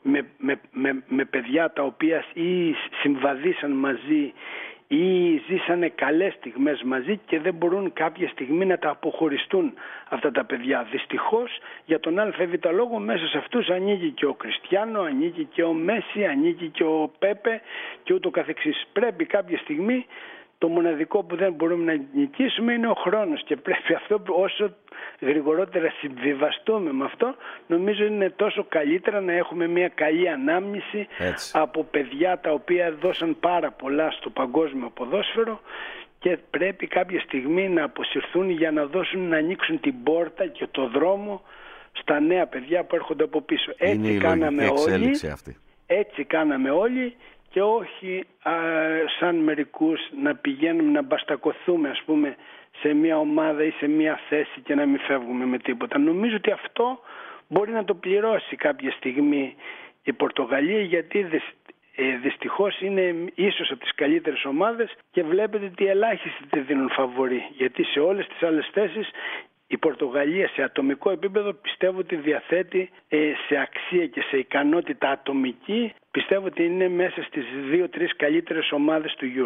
με παιδιά τα οποία ή συμβαδίσαν μαζί ή ζήσανε καλές στιγμές μαζί και δεν μπορούν κάποια στιγμή να τα αποχωριστούν αυτά τα παιδιά. Δυστυχώς για τον ΑΒ λόγο μέσα σε αυτούς ανήκει και ο Κριστιάνο, ανήκει και ο Μέση, ανήκει και ο Πέπε και ούτω καθεξής. Πρέπει κάποια στιγμή, το μοναδικό που δεν μπορούμε να νικήσουμε είναι ο χρόνος και πρέπει αυτό όσο γρηγορότερα συμβιβαστούμε με αυτό, νομίζω είναι τόσο καλύτερα να έχουμε μια καλή ανάμνηση από παιδιά τα οποία δώσαν πάρα πολλά στο παγκόσμιο ποδόσφαιρο και πρέπει κάποια στιγμή να αποσυρθούν για να ανοίξουν την πόρτα και το δρόμο στα νέα παιδιά που έρχονται από πίσω. Έτσι κάναμε όλοι. Έτσι κάναμε όλοι. Και όχι σαν μερικούς να πηγαίνουμε να μπαστακωθούμε, ας πούμε, σε μια ομάδα ή σε μια θέση και να μην φεύγουμε με τίποτα. Νομίζω ότι αυτό μπορεί να το πληρώσει κάποια στιγμή η Πορτογαλία, γιατί δυστυχώς είναι ίσως από τις καλύτερες ομάδες και βλέπετε ότι ελάχιστοι τη δίνουν φαβορί, γιατί σε όλες τις άλλες θέσεις η Πορτογαλία σε ατομικό επίπεδο πιστεύω ότι διαθέτει σε αξία και σε ικανότητα ατομική, πιστεύω ότι είναι μέσα στις 2-3 καλύτερες ομάδες του Euro.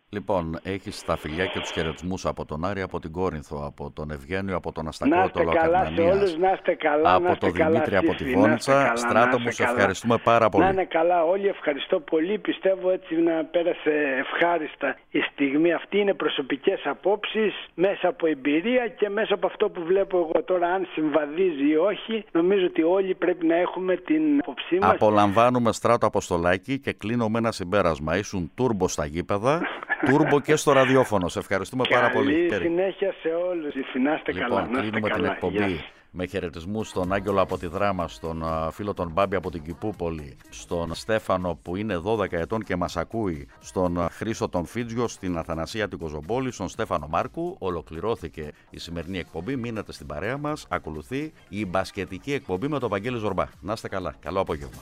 Λοιπόν, έχεις τα φιλιά και τους χαιρετισμούς από τον Άρη, από την Κόρινθο, από τον Ευγένιο, από τον Αστακό, Λακαρνανίας, από τον Δημήτρη από τη Βόνιτσα. Στράτο μου, σε ευχαριστούμε πάρα πολύ. Να είναι καλά όλοι, ευχαριστώ πολύ. Πιστεύω έτσι να πέρασε ευχάριστα η στιγμή αυτή. Είναι προσωπικές απόψεις, μέσα από εμπειρία και μέσα από αυτό που βλέπω εγώ τώρα, αν συμβαδίζει ή όχι. Νομίζω ότι όλοι πρέπει να έχουμε την απόψή μας. Απολαμβάνουμε, Στράτο Αποστολάκη, και κλείνω με ένα συμπέρασμα. Ήσουν τούρμπο στα γήπεδα, τούρμπο και στο ραδιόφωνο. Σε ευχαριστούμε πάρα πολύ. Καλή συνέχεια σε όλους. Να είστε καλά. Κλείνουμε την εκπομπή με χαιρετισμούς στον Άγγελο από τη Δράμα, στον φίλο τον Μπάμπη από την Κηπούπολη, στον Στέφανο που είναι 12 ετών και μας ακούει, στον Χρήστο τον Φίτζιο, στην Αθανασία την Κοζομπόλη, στον Στέφανο Μάρκου. Ολοκληρώθηκε η σημερινή εκπομπή. Μείνετε στην παρέα μας. Ακολουθεί η μπασκετική εκπομπή με τον Βαγγέλη Ζορμπά. Να είστε καλά. Καλό απόγευμα.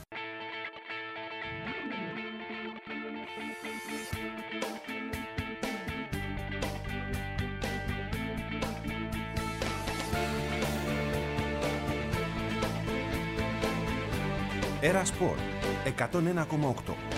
Era Sport 101,8.